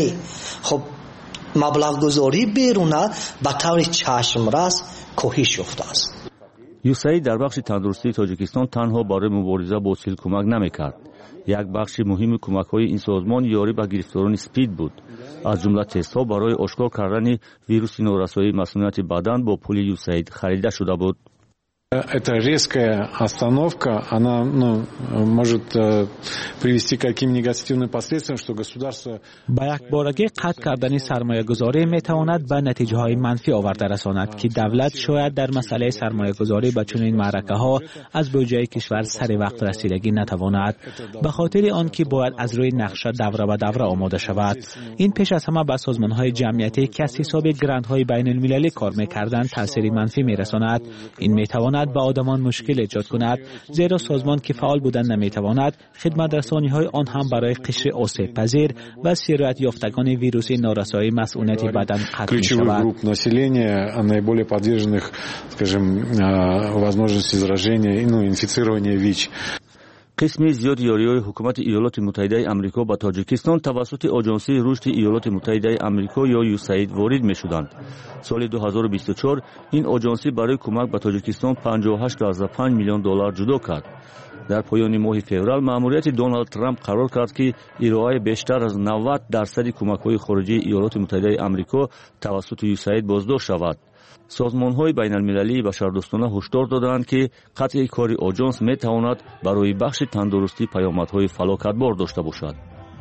مبلغ گذاری بیرونه به طور چشمرس کاهش یافته است. یوساید در بخش تندرستی تاجیکستان تنها برای مبارزه با سیل کمک نمی‌کرد. یک بخش مهم کمک‌های این سازمان یاری به گرفتاران سپید بود. از جمله تست‌ها برای آشکار کردن ویروس نورسایی مسمومیت بدن با پول یوساید خریده شده بود. Эта резкая остановка, она может привести к каким негативным последствиям, что государство با یک بارگی قطع کردن سرمایه گذاری می تواند به نتیجه های منفی آورده رساند که دولت شاید در مسئله سرمایه گذاری به چنین معرکه ها از بودجه کشور سر وقت رسیدگی نتواند، به خاطر آنکه باید از روی نقشه دوره به دوره آماده شود. این پیش از همه به سازمان های جمعیتی که از حساب گرانت های بین المللی کار می کردند تاثیر منفی می رساند. این می تواند به آدمان مشکل ایجاد کند، زیرا سازمان که فعال بودن نمیتواند خدمت رسانی های آن هم برای قشر آسیب پذیر و سرایت یافتگان ویروس نارسایی مسئولیت بدن قطع می شود. групп населения наиболее подверженных, скажем, возможности заражения, инфицирования ВИЧ. قسمی زیاد یاری‌های حکومت ایالات متحده آمریکا به تاجیکستان توسط آژانسی رشد ایالات متحده آمریکا یا یوساید وارد می‌شدند. سال 2024 این آژانسی برای کمک به تاجیکستان 58.5 میلیون دلار جدا کرد. در پایان ماه فوریه مأموریت دونالد ترامپ قرار کرد که ارائه بیشتر از 90% کمک‌های خارجی ایالات متحده آمریکا توسط یوساید بازداشت شود. سازمان‌های بین‌المللی بشردوستانه هشدار دادند که قطع کار آژانس می‌تواند برای بخش تندرستی پیامدهای فلاکتبار داشته باشد.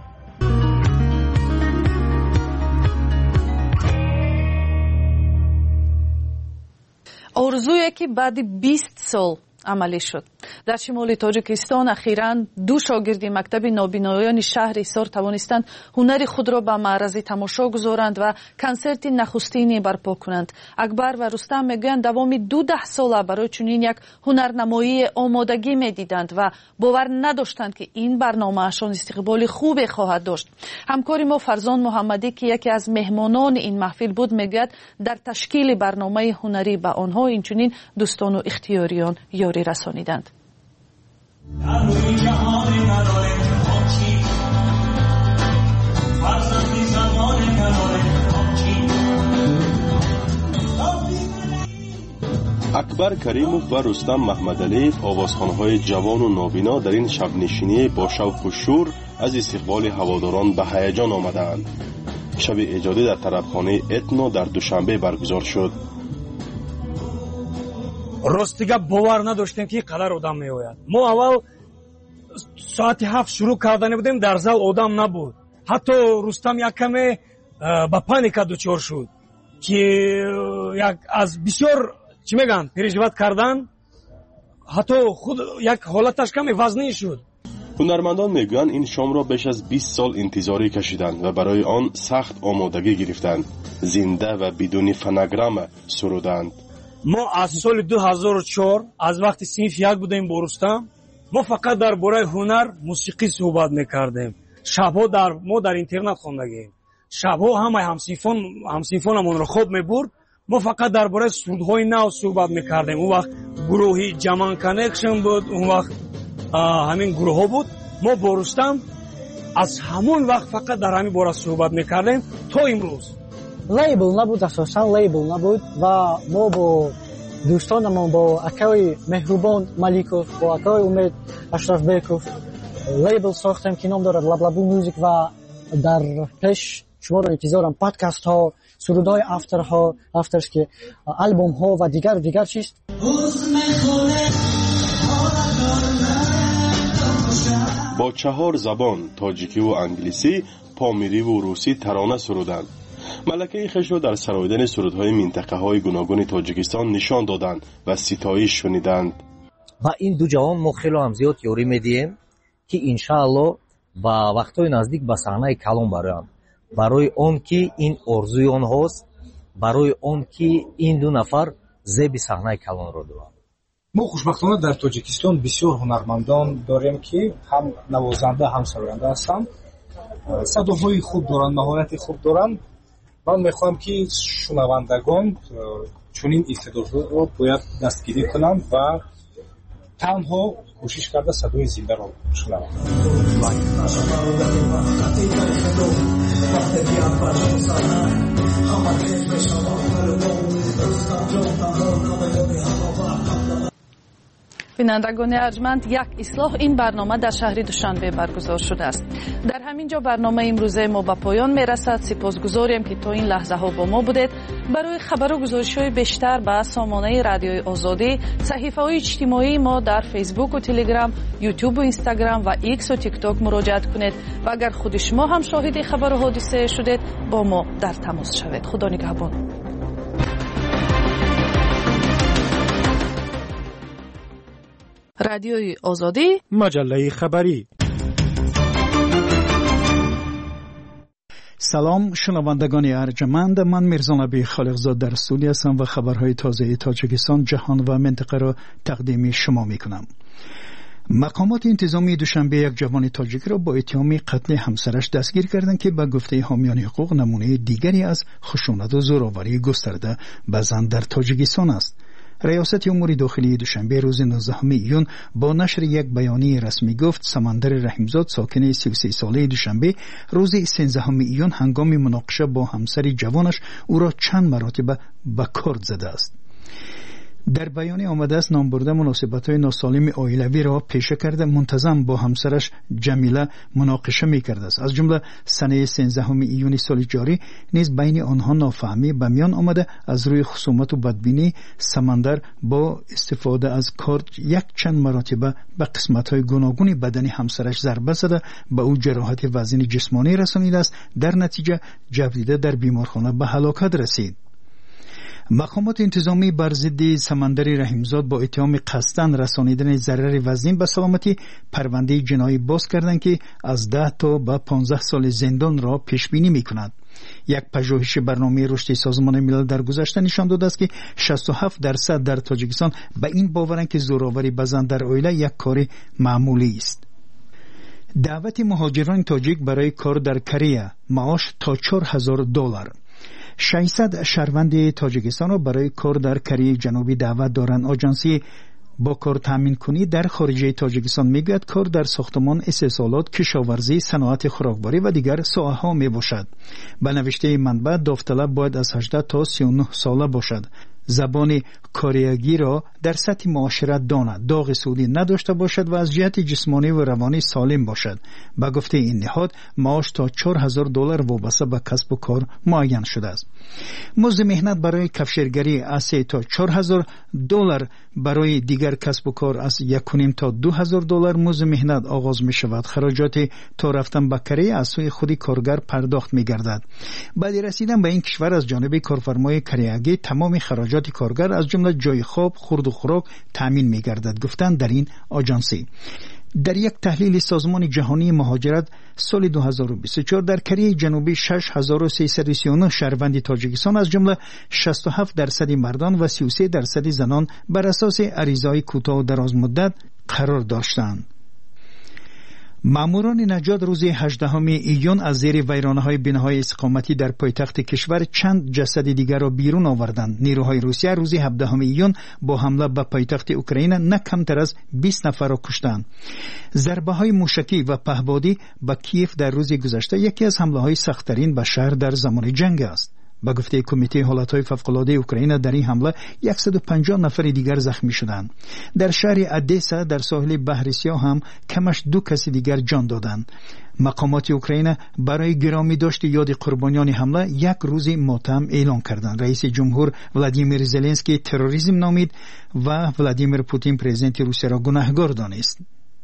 آرزویی که بعد 20 سال عملی شد. در شمال تاجیکستان اخیراً 2 شاگردی مکتب نابینایان شهر ایسار توانستند هنر خود را به معرض تماشا گذارند و کنسرت نخستینی برپا کنند. اکبر و رستم میگویند دوام 12 ساله برای چنین یک هنرنمایی آمادگی میدیدند و باور نداشتند که این برنامه‌شان استقبال خوبی خواهد داشت. همکار ما فرزان محمدی که یکی از مهمانان این محفل بود میگوید در تشکیل برنامه هنری به آنها اینچنین دوستان و اختیاریان یاری رسانیدند. اکبر کریموف و رستم محمدعلی آوازخوان‌های جوان و نابینا در این شب نشینی با شوق و شور از استقبال هواداران به هیجان آمدند. شب ایجادی در طربخانه اتنا در دوشنبه برگزار شد. رستیگه باور نداشتیم که قدر آدم میآید. ما اول ساعت 7 شروع کردن بودیم، در زال آدم نبود. حتی رستم یک کمی با پانیک دچار شد که یک از بسیار چی میگن پریشان کردن، حتی خود یک حالتش کمی وزنی شد. هنرمندان میگویند این شام را بیش از 20 سال انتظاری کشیدند و برای آن سخت آمادگی گرفتند. زنده و بدون فنگرام سرودند. ما از سال 2004 از وقتی صنف 1 بودیم با رستم، ما فقط درباره هنر موسیقی صحبت میکردیم. شبها ما در اینترنت خواندگیم. شبها همه همسینفانمون را خواب میبرد. ما فقط درباره سرودهای نو صحبت میکردیم. اون وقت گروهی جمان کانکشن بود، اون وقت همین گروه ها بود. ما با رستم از همون وقت فقط در همین باره صحبت میکردیم تا امروز. لیبل نبود، اساسا لیبل نبود و ما با دوستانمون با اکای مهربان ملیکوف با اکای امید اشرفبیکوف لیبل ساختیم که نام دارد لبلبو موزیک و در پیش شما را انتظارم پادکست ها، سرودهای افترش که البوم ها و دیگر چیست. با 4 زبان تاجیکی و انگلیسی، پامیری و روسی ترانه سرودند. ملکه خویش را در سراییدن سرودهای منطقه‌های گوناگون تاجیکستان نشان دادند و ستایش شنیدند. با این دو جوان ما خیلی هم زیاد یاری میدیم که انشاءالله با وقتهای نزدیک به صحنه کلان برآیند. برای اون که این آرزوی آنهاست، برای اون که این 2 نفر زیب صحنه کلان را دارند. ما خوشبختانه در تاجیکستان بسیار هنرمندان داریم که هم نوازنده هم سراینده هستند. صداهای خوب دارند، مهارت خوب دارند. من میخوام که شنوندگان چنین استعدادها را باید دستگیری کنند و تنها کوشش کرده صدای زنده را شنوند. بینندگان ارجمند، یک اصلاح این برنامه در شهر دوشنبه برگزار شده است. در همینجا برنامه امروزه ما به پایان میرسد. سپاسگزاریم که تا این لحظه ها با ما بودید. برای خبر و گزارش‌های بیشتر به سامانه رادیوی آزادی، صفحه‌های اجتماعی ما در فیسبوک و تلگرام، یوتیوب و اینستاگرام و ایکس و تیک تاک مراجعه کنید و اگر خود شما هم شاهد خبر و حادثه شدید با ما در تماس شوید. خدا نگهبان. رادیوی آزادی، مجله خبری. سلام شنوندگان ارجمند، من میرزا نبی خالقزاد در استودیو هستم و خبرهای تازه تاجیکستان، جهان و منطقه را تقدیم شما میکنم. مقامات انتظامی دوشنبه یک جوان تاجیک را با اتهام قتل همسرش دستگیر کردند که به گفته حامیان حقوق نمونه دیگری از خشونت و زورآوری گسترده به زن در تاجیکستان است. ریاست امور داخلی دوشنبه روز 19 ایون با نشر یک بیانیه رسمی گفت سمندر رحیمزاد ساکن 33 ساله دوشنبه روز 13 ایون هنگام مناقشه با همسر جوانش او را چند مرتبه به کرد زده است. در بیانیه آمده است نام برده مناسبت‌های ناسالم عائلوی را پیشه کرده منتظم با همسرش جمیله مناقشه می‌کرده است. از جمله سنه 13 ایون سال جاری نیز بین آنها نافهمی به میان آمده. از روی خصومت و بدبینی سمندر با استفاده از کرد یک چند مرتبه به قسمت‌های گوناگون بدن همسرش ضربه زده به او جراحت وزن جسمانی رسانیده است. در نتیجه جویده در بیمارخانه به هلاکت رسید. مقامات انتظامی بر ضد سمندر رحیمزاد با اتهام قصداً رسانیدن ضرر وزین به سلامتی پرونده جنایی باز کردند که از 10 تا به 15 سال زندان را پیش بینی می‌کند. یک پژوهش برنامه رشد سازمان ملل در گذشته نشان داده است که 67% در تاجیکستان به این باورند که زورآوری به زن در عائله یک کار معمولی است. دعوت مهاجران تاجیک برای کار در کره معاش تا $4,000. 600 شهروند تاجیکستان را برای کار در کره جنوبی دعوت دارند. آژانسی با کار تامین کنی در خارج تاجیکستان میگوید کار در ساختمان، استحصالات، کشاورزی، صنعت خوراکبری و دیگر ساحه‌ها می باشد. به نوشته منبع داوطلب باید از 18 تا 39 ساله باشد. زبان کارگری را در سطح معاشرت داند، داغ سودی نداشته باشد و از جهت جسمانی و روانی سالم باشد. به گفته این نهاد معاش تا $4,000 وابسته به کسب و کار معین شده است. مزد مهنت برای کفشگری از $3,000 تا $4,000 برای دیگر کسب و کار از $1,500 تا $2,000 مزد مهنت آغاز می شود. خراجات تا رفتن به کره از سوی خود کارگر پرداخت می گردد. بعد رسیدن به این کشور از جانب کارفرمای کره‌ای تمام خراجات کارگر از جمله جای خواب، خورد و خوراک تامین می گردد، گفتند در این آژانسی. در یک تحلیل سازمان جهانی مهاجرت سال 2024 در کره جنوبی 6339 شهروند تاجیکستان از جمله 67% مردان و 33% زنان بر اساس عریضه‌های کوتاه و دراز مدت قرار داشتند. ماموران نجات روز 18 ایون از زیر ویرانه‌های بناهای استقامتی در پایتخت کشور چند جسد دیگر را بیرون آوردند. نیروهای روسیه روز 17 ایون با حمله به پایتخت اوکراین نه کمتر از 20 نفر را کشتند. ضربه‌های موشکی و پهپادی به کیف در روز گذشته یکی از حمله‌های سخت‌ترین به شهر در زمان جنگ است. به گفته کمیته حالتهای فوق‌العاده اوکراین در این حمله 150 نفر دیگر زخمی شدند. در شهر ادسا در ساحل بحر سیاه هم کمش 2 کس دیگر جان دادند. مقامات اوکراین برای گرامی داشت یاد قربانیان حمله یک روز ماتم اعلان کردند. رئیس جمهور ولادیمیر زلنسکی تروریسم نامید و ولادیمیر پوتین پرزیدنت روسیه را گناهکار دانست.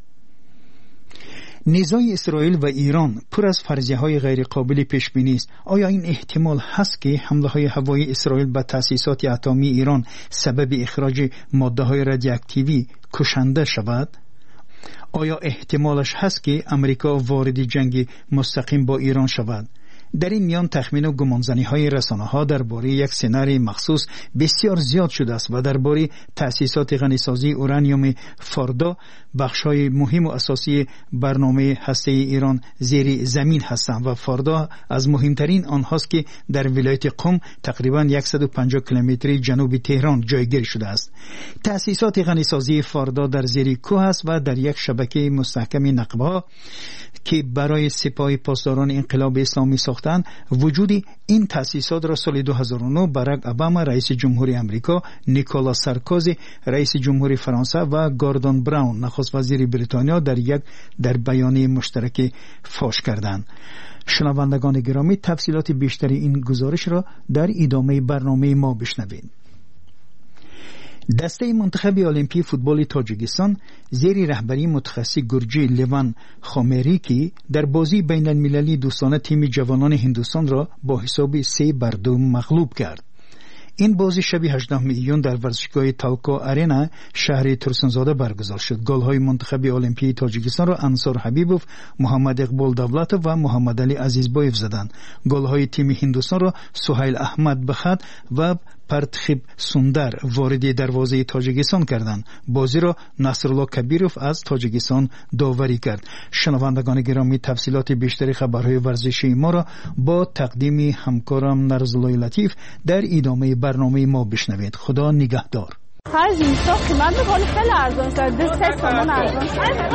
نزاع اسرائیل و ایران پر از فرضیه‌های غیر قابل پیش بینی است. آیا این احتمال هست که حمله‌های هوایی اسرائیل به تأسیسات اتمی ایران سبب اخراج ماده‌های رادیواکتیوی کشنده شود؟ آیا احتمالش هست که امریکا وارد جنگ مستقیم با ایران شود؟ در این میان تخمین و گمانزنی‌های رسانه‌ها درباره یک سناریوی مخصوص بسیار زیاد شده است و درباره تأسیسات غنیسازی اورانیوم فاردا بخش‌های مهم و اساسی برنامه هسته‌ای ایران زیر زمین هستند و فاردا از مهمترین آنهاست که در ولایت قم تقریباً 150 کیلومتری جنوب تهران جایگیر شده است. تأسیسات غنیسازی فاردا در زیر کوه است و در یک شبکه مستحکم نقبه‌ها که برای سپاه پاسداران انقلاب اسلامی ساختند. وجود این تأسیسات را سال 2009 باراک اوباما رئیس جمهوری آمریکا، نیکولا سارکوزی رئیس جمهوری فرانسه و گوردون براون نخست وزیر بریتانیا در بیانیه مشترک فاش کردند. شنوندگان گرامی، تفصیلات بیشتری این گزارش را در ادامه برنامه ما بشنوید. دسته منتخب المپی فوتبال تاجیکستان زیر رهبری متخصص گرجی لیوان خامریکی در بازی بین المللی دوستانه تیم جوانان هندوستان را با حساب 3-2 مغلوب کرد. این بازی شب 18 ایون در ورزشگاه تالکو آرینا شهر ترسنزاده برگزار شد. گل‌های منتخب المپی تاجیکستان را انصار حبیبوف، محمد اقبال دولتov و محمد علی عزیزبایف زدند. گل‌های تیم هندوستان را سهیل احمد بخت و پرتخیب سوندر وارد دروازه تاجیکستان کردند. بازی را نصرالله کبیروف از تاجیکستان داوری کرد. شنوندگان گرامی، تفصیلات بیشتری خبرهای ورزشی ما را با تقدیم همکارم نرزالله لطیف در ادامه برنامه ما بشنوید. خدا نگهدار. هر جنسا قیمت میکنه خیلی ارزان شده 3 تومن ارزان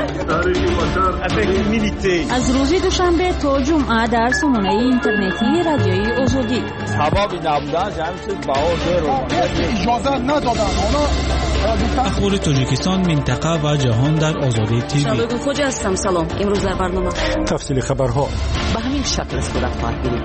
از روز دوشنبه تا جمعه در سامانه اینترنتی رادیوی آزادی سبب نبودن جمعیت بهار اجازه ندادن اخبار تاجیکستان، منطقه و جهان در آزادی تیوی. شبکه خوج هستم. سلام. امروز در برنامه تفصیل خبرها به همین شکل صورت خواهد گرفت.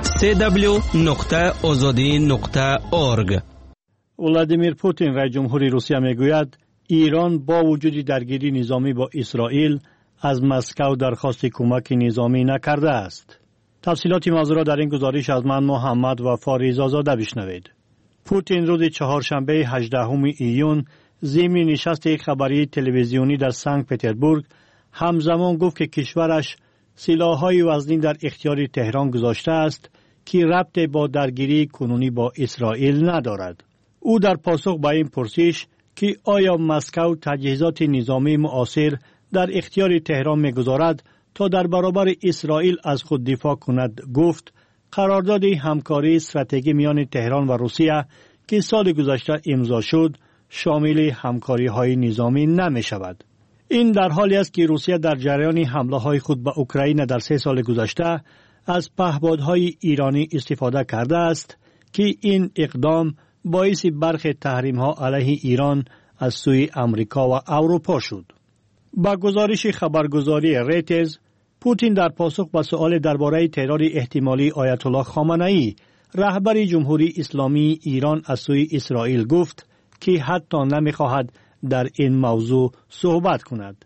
www.azadi.org. ولادیمیر پوتین رئیس جمهوری روسیه میگوید ایران با وجود درگیری نظامی با اسرائیل از مسکو درخواست کمک نظامی نکرده است. تفصیلات موضوع را در این گزارش از من محمد وفا رضازاده بشنوید. پوتین روز چهارشنبه 18 ایون ضمن نشست خبری تلویزیونی در سنت پترزبورگ همزمان گفت که کشورش سلاح‌های وزنی در اختیار تهران گذاشته است که ربط با درگیری کنونی با اسرائیل ندارد. او در پاسخ به این پرسش که آیا مسکو تجهیزات نظامی معاصر در اختیار تهران می‌گذارد تا در برابر اسرائیل از خود دفاع کند گفت قرارداد همکاری استراتژیک میان تهران و روسیه که سال گذشته امضا شد شامل همکاری‌های نظامی نمی‌شود. این در حالی است که روسیه در جریان حمله‌های خود به اوکراین در 3 سال گذشته از پهپادهای ایرانی استفاده کرده است که این اقدام باعث برخی تحریم‌ها علیه ایران از سوی امریکا و اروپا شد. با گزارش خبرگزاری ریترز، پوتین در پاسخ به سؤال درباره ترور احتمالی آیت الله خامنه‌ای رهبر جمهوری اسلامی ایران از سوی اسرائیل گفت که حتی نمی‌خواهد در این موضوع صحبت کند.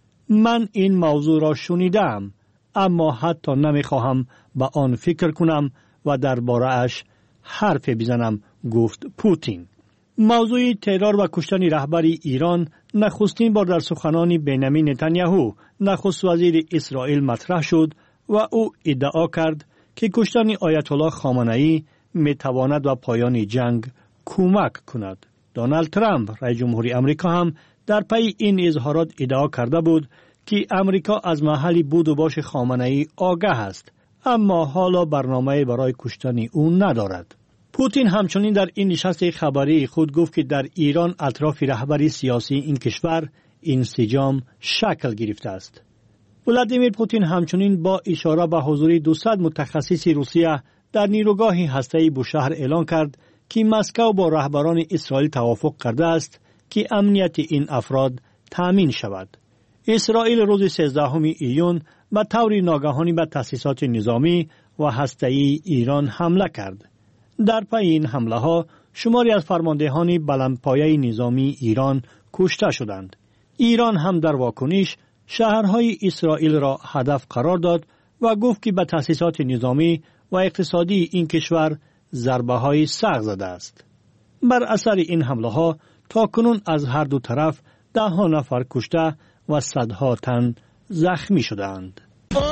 من این موضوع را شنیدم اما حتی نمی‌خواهم به آن فکر کنم و درباره‌اش حرف بزنم، گفت پوتین. موضوع ترور و کشتن رهبر ایران نخستین بار در سخنان بنیامین نتانیاهو نخست وزیر اسرائیل مطرح شد و او ادعا کرد که کشتن آیت الله خامنه‌ای میتواند به پایان جنگ کمک کند. دونالد ترامپ رئیس جمهوری آمریکا هم در پی این اظهارات ادعا کرده بود که آمریکا از محل بود و باش خامنه‌ای آگاه است اما حالا برنامه برای کشتن او ندارد. پوتین همچنین در این نشست خبری خود گفت که در ایران اطراف رهبر سیاسی این کشور انسجام شکل گرفته است. ولادیمیر پوتین همچنین با اشاره به حضور 200 متخصص روسیه در نیروگاه هسته‌ای بوشهر اعلان کرد که مسکو با رهبران اسرائیل توافق کرده است که امنیت این افراد تامین شود. اسرائیل روز 13 ایون به طور ناگهانی به تأسیسات نظامی و هسته‌ای ایران حمله کرد. در پی این حمله ها شماری از فرماندهان بلندپایه نظامی ایران کشته شدند. ایران هم در واکنش شهرهای اسرائیل را هدف قرار داد و گفت که به تأسیسات نظامی و اقتصادی این کشور ضربه های سخت زده است. بر اثر این حمله ها تا کنون از هر دو طرف 10 نفر کشته و صدها تن زخمی شدند.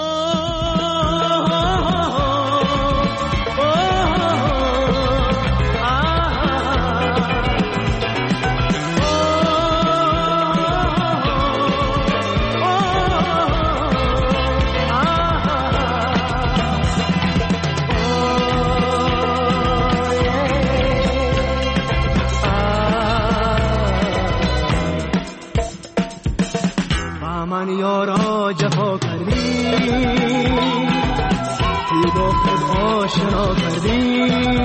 من یارا جفا کردی تو با خود آشنا کردی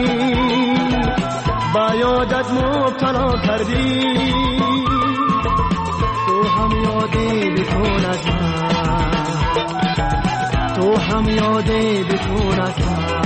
با یادت مبتلا کردی تو هم یادی بکن از من تو هم یادی بکن از من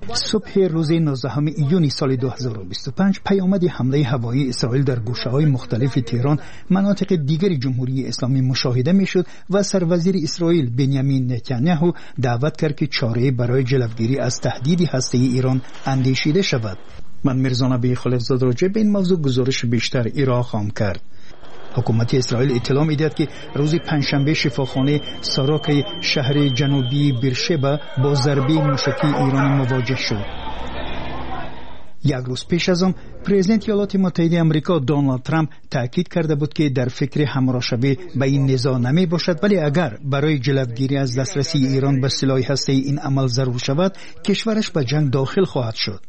صبح روز 19 ایون سال 2025 پیامد حمله هوایی اسرائیل در گوشه‌های مختلف تهران مناطق دیگر جمهوری اسلامی مشاهده می‌شد و سروزیر اسرائیل بنیامین نتانیاهو دعوت کرد که چاره‌ای برای جلوگیری از تهدید هسته‌ای ایران اندیشیده شود. من میرزا نبی خلیفزاده راجع به این موضوع گزارش بیشتر ارائه خواهم کرد. حکومت اسرائیل اطلاع می‌دهد که روز پنجشنبه شفاخانه ساراک شهر جنوبی بیرشبا با ضربه موشکی ایرانی مواجه شد. یک روز پیش از آن پرزیدنت ایالات متحده آمریکا دونالد ترامپ تاکید کرده بود که در فکر همراه‌شوی به این نزاع نمی باشد، ولی اگر برای جلوگیری از دسترسی ایران به سلاح هسته‌ای این عمل ضرور شود کشورش به جنگ داخل خواهد شد.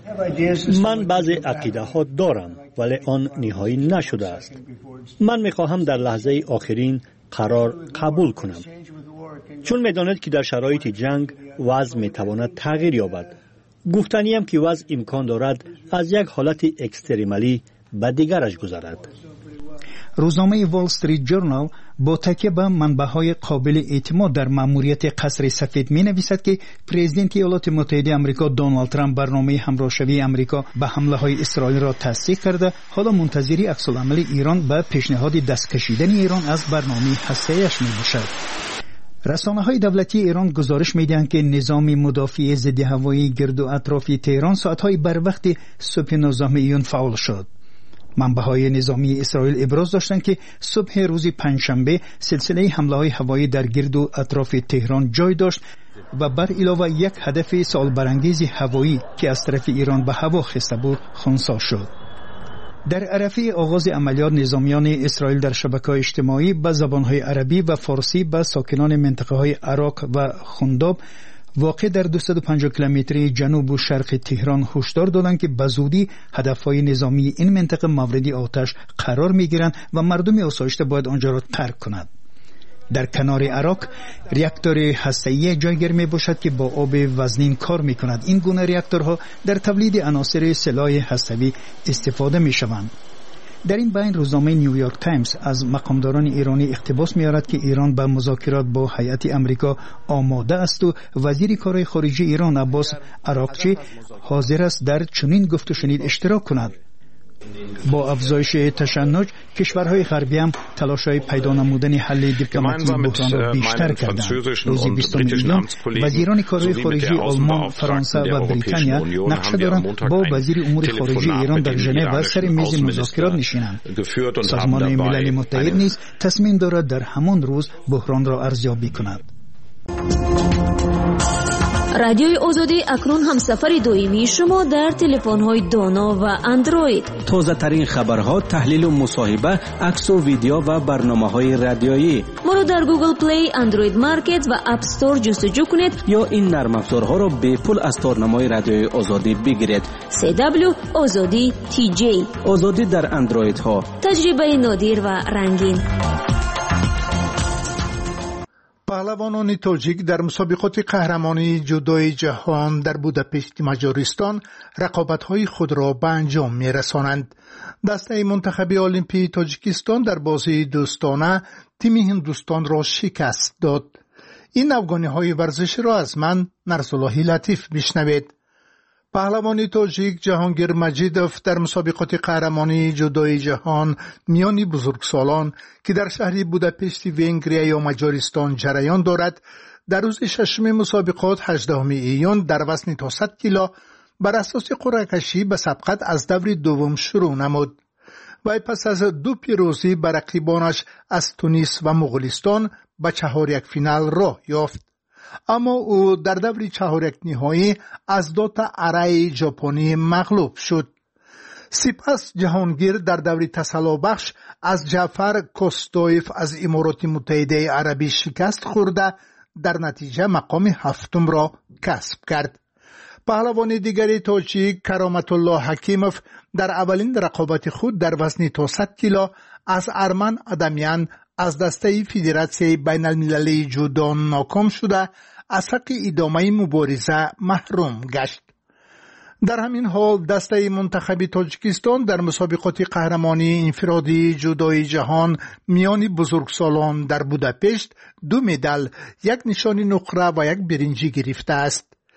من بعضی عقیده ها دارم ولی آن نهایی نشده است. من میخواهم در لحظه آخرین قرار قبول کنم، چون میداند که در شرایط جنگ وضع میتواند تغییر یابد. گفتنیم که وضع امکان دارد از یک حالت اکستریمالی به دیگرش گذرد. روزنامه وال استریت جورنال با تکیه به منبع‌های قابل اعتماد در ماموریت قصر سفید می‌نویسد که پرزیدنت ایالات متحده آمریکا دونالد ترامپ برنامه همراه‌شوی آمریکا به حمله‌های اسرائیل را تصدیق کرده، حالا منتظری عکس‌العمل ایران به پیشنهاد دست کشیدن ایران از برنامه هسته‌ایش می‌باشد. رسانه‌های دولتی ایران گزارش می‌دهند که نظام مدافع ضد هوایی گرد و اطراف تهران ساعت‌های بر وقت صبح 19 ایون فعال شد. منبع‌های نظامی اسرائیل ابراز داشتند که صبح روز پنجشنبه سلسله حمله‌های هوایی در گرد و اطراف تهران جای داشت و بر علاوه یک هدف سوال برانگیز هوایی که از طرف ایران به هوا خسته بود خنثی شد. در عرفه آغاز عملیات نظامیان اسرائیل در شبکه‌های اجتماعی به زبان‌های عربی و فارسی به ساکنان منطقه‌های عراق و خنداب واقع در 250 کیلومتری جنوب و شرق تهران هشدار دادند که به زودی هدفهای نظامی این منطقه مورد آتش قرار می‌گیرند و مردم آسایشته باید آنجا را ترک کنند. در کنار عراق ریاکتور هسته‌ای جایگیر میباشد که با آب وزنین کار می‌کند. این گونه ریاکتورها در تولید عناصر سلاح هسته‌ای استفاده می‌شوند. در این بین روزنامه نیویورک تایمز از مقامداران ایرانی اقتباس می‌آورد که ایران به مذاکرات با هیئت آمریکا آماده است و وزیر کارهای خارجه ایران عباس عراقچی حاضر است در چنین گفت و شنید اشتراک کند. با افزایش تشنج کشورهای غربی هم تلاش‌های پیدا نمودن حل دیپلماتیک بحران را بیشتر کردند. روز 20 ایون وزیران کارهای خارجه آلمان، فرانسه و بریتانیا نقشه دارند با وزیر امور خارجه ایران در ژنو سر میز مذاکرات نشینند. سازمان ملل متحد نیز تصمیم دارد در همان روز بحران را ارزیابی کند. رادیوی آزادی اکنون هم سفر دویمی شما در تلفن‌های دانا و اندروید. تازه ترین خبرها، تحلیل و مصاحبه، عکس و ویدیو و برنامه‌های رادیویی. ما را در گوگل پلی، اندروید مارکت و اپ استور جستجو کنید یا این نرم افزارها را به پول از تارنمای رادیوی آزادی بگیرید. CW آزادی TJ. آزادی در اندروید ها. تجربه نادر و رنگین. پهلوانان تاجیک در مسابقات قهرمانی جودوی جهان در بوداپشت مجارستان رقابت‌های خود را به انجام می‌رسانند. دسته منتخب المپی تاجیکستان در بازی دوستانه تیم هندوستان را شکست داد. این افغانی‌های ورزشی را از من نرسالله لطیف بشنوید. پهلوان تاجیک جهانگیر مجیدوف در مسابقات قهرمانی جودوی جهان میان بزرگسالان که در شهر بوداپشت ونگریا یا مجارستان جریان دارد در روز ششم مسابقات 18 ایون در وزن تا 100 کیلو بر اساس قرعه کشی به سبقت از دور دوم شروع نمود. و پس از 2 پیروزی بر رقیبانش از تونس و مغولستان به چهارک فینال راه یافت. اما او در دور چهارک نهایی از دوتا ارای ژاپنی مغلوب شد. سپس جهانگیر در دور تسلا بخش از جعفر کوستویف از امارات متحده عربی شکست خورده در نتیجه مقام 7 را کسب کرد. پهلوان دیگری تاجیک کرامت الله حکیموف در اولین رقابت خود در وزن تا 100 کیلو از ارمن ادمیان از دسته فدراسیون بین المللی جودو ناکام شده از حق ادامه مبارزه محروم گشت. در همین حال دسته منتخب تاجیکستان در مسابقات قهرمانی انفرادی جودوی جهان میان بزرگسالان در بوداپشت 2 مدال، 1 نشان نقره و 1 برنجی گرفته است.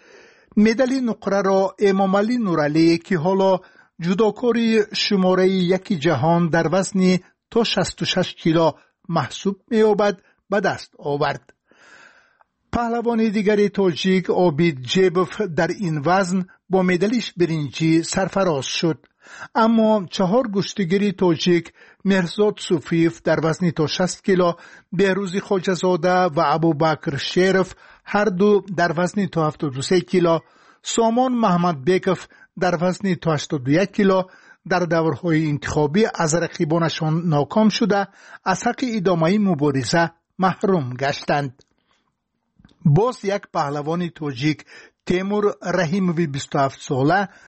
مدال نقره را امامعلی نورعلی که حالا جودوکاری شماره 1 جهان در وزن تا 66 کیلو محسوب می‌یابد به دست آورد. پهلوان دیگری تاجیک عابید جیبوف در این وزن با مدالش برنجی سرفراز شد. اما 4 گشتگیر تاجیک مهرزاد صوفیف در وزن تا 60 کیلو، بهروز خواجه‌زاده و ابوبکر شریف هر دو در وزن تا 73 کیلو، سامان محمد بیکف در وزن تا 81 کیلو در دورهای انتخابی از رقیبانشان ناکام شده از حق ادامه مبارزه محروم گشتند. باز یک پهلوان تاجیک تیمور رحیموی 27 ساله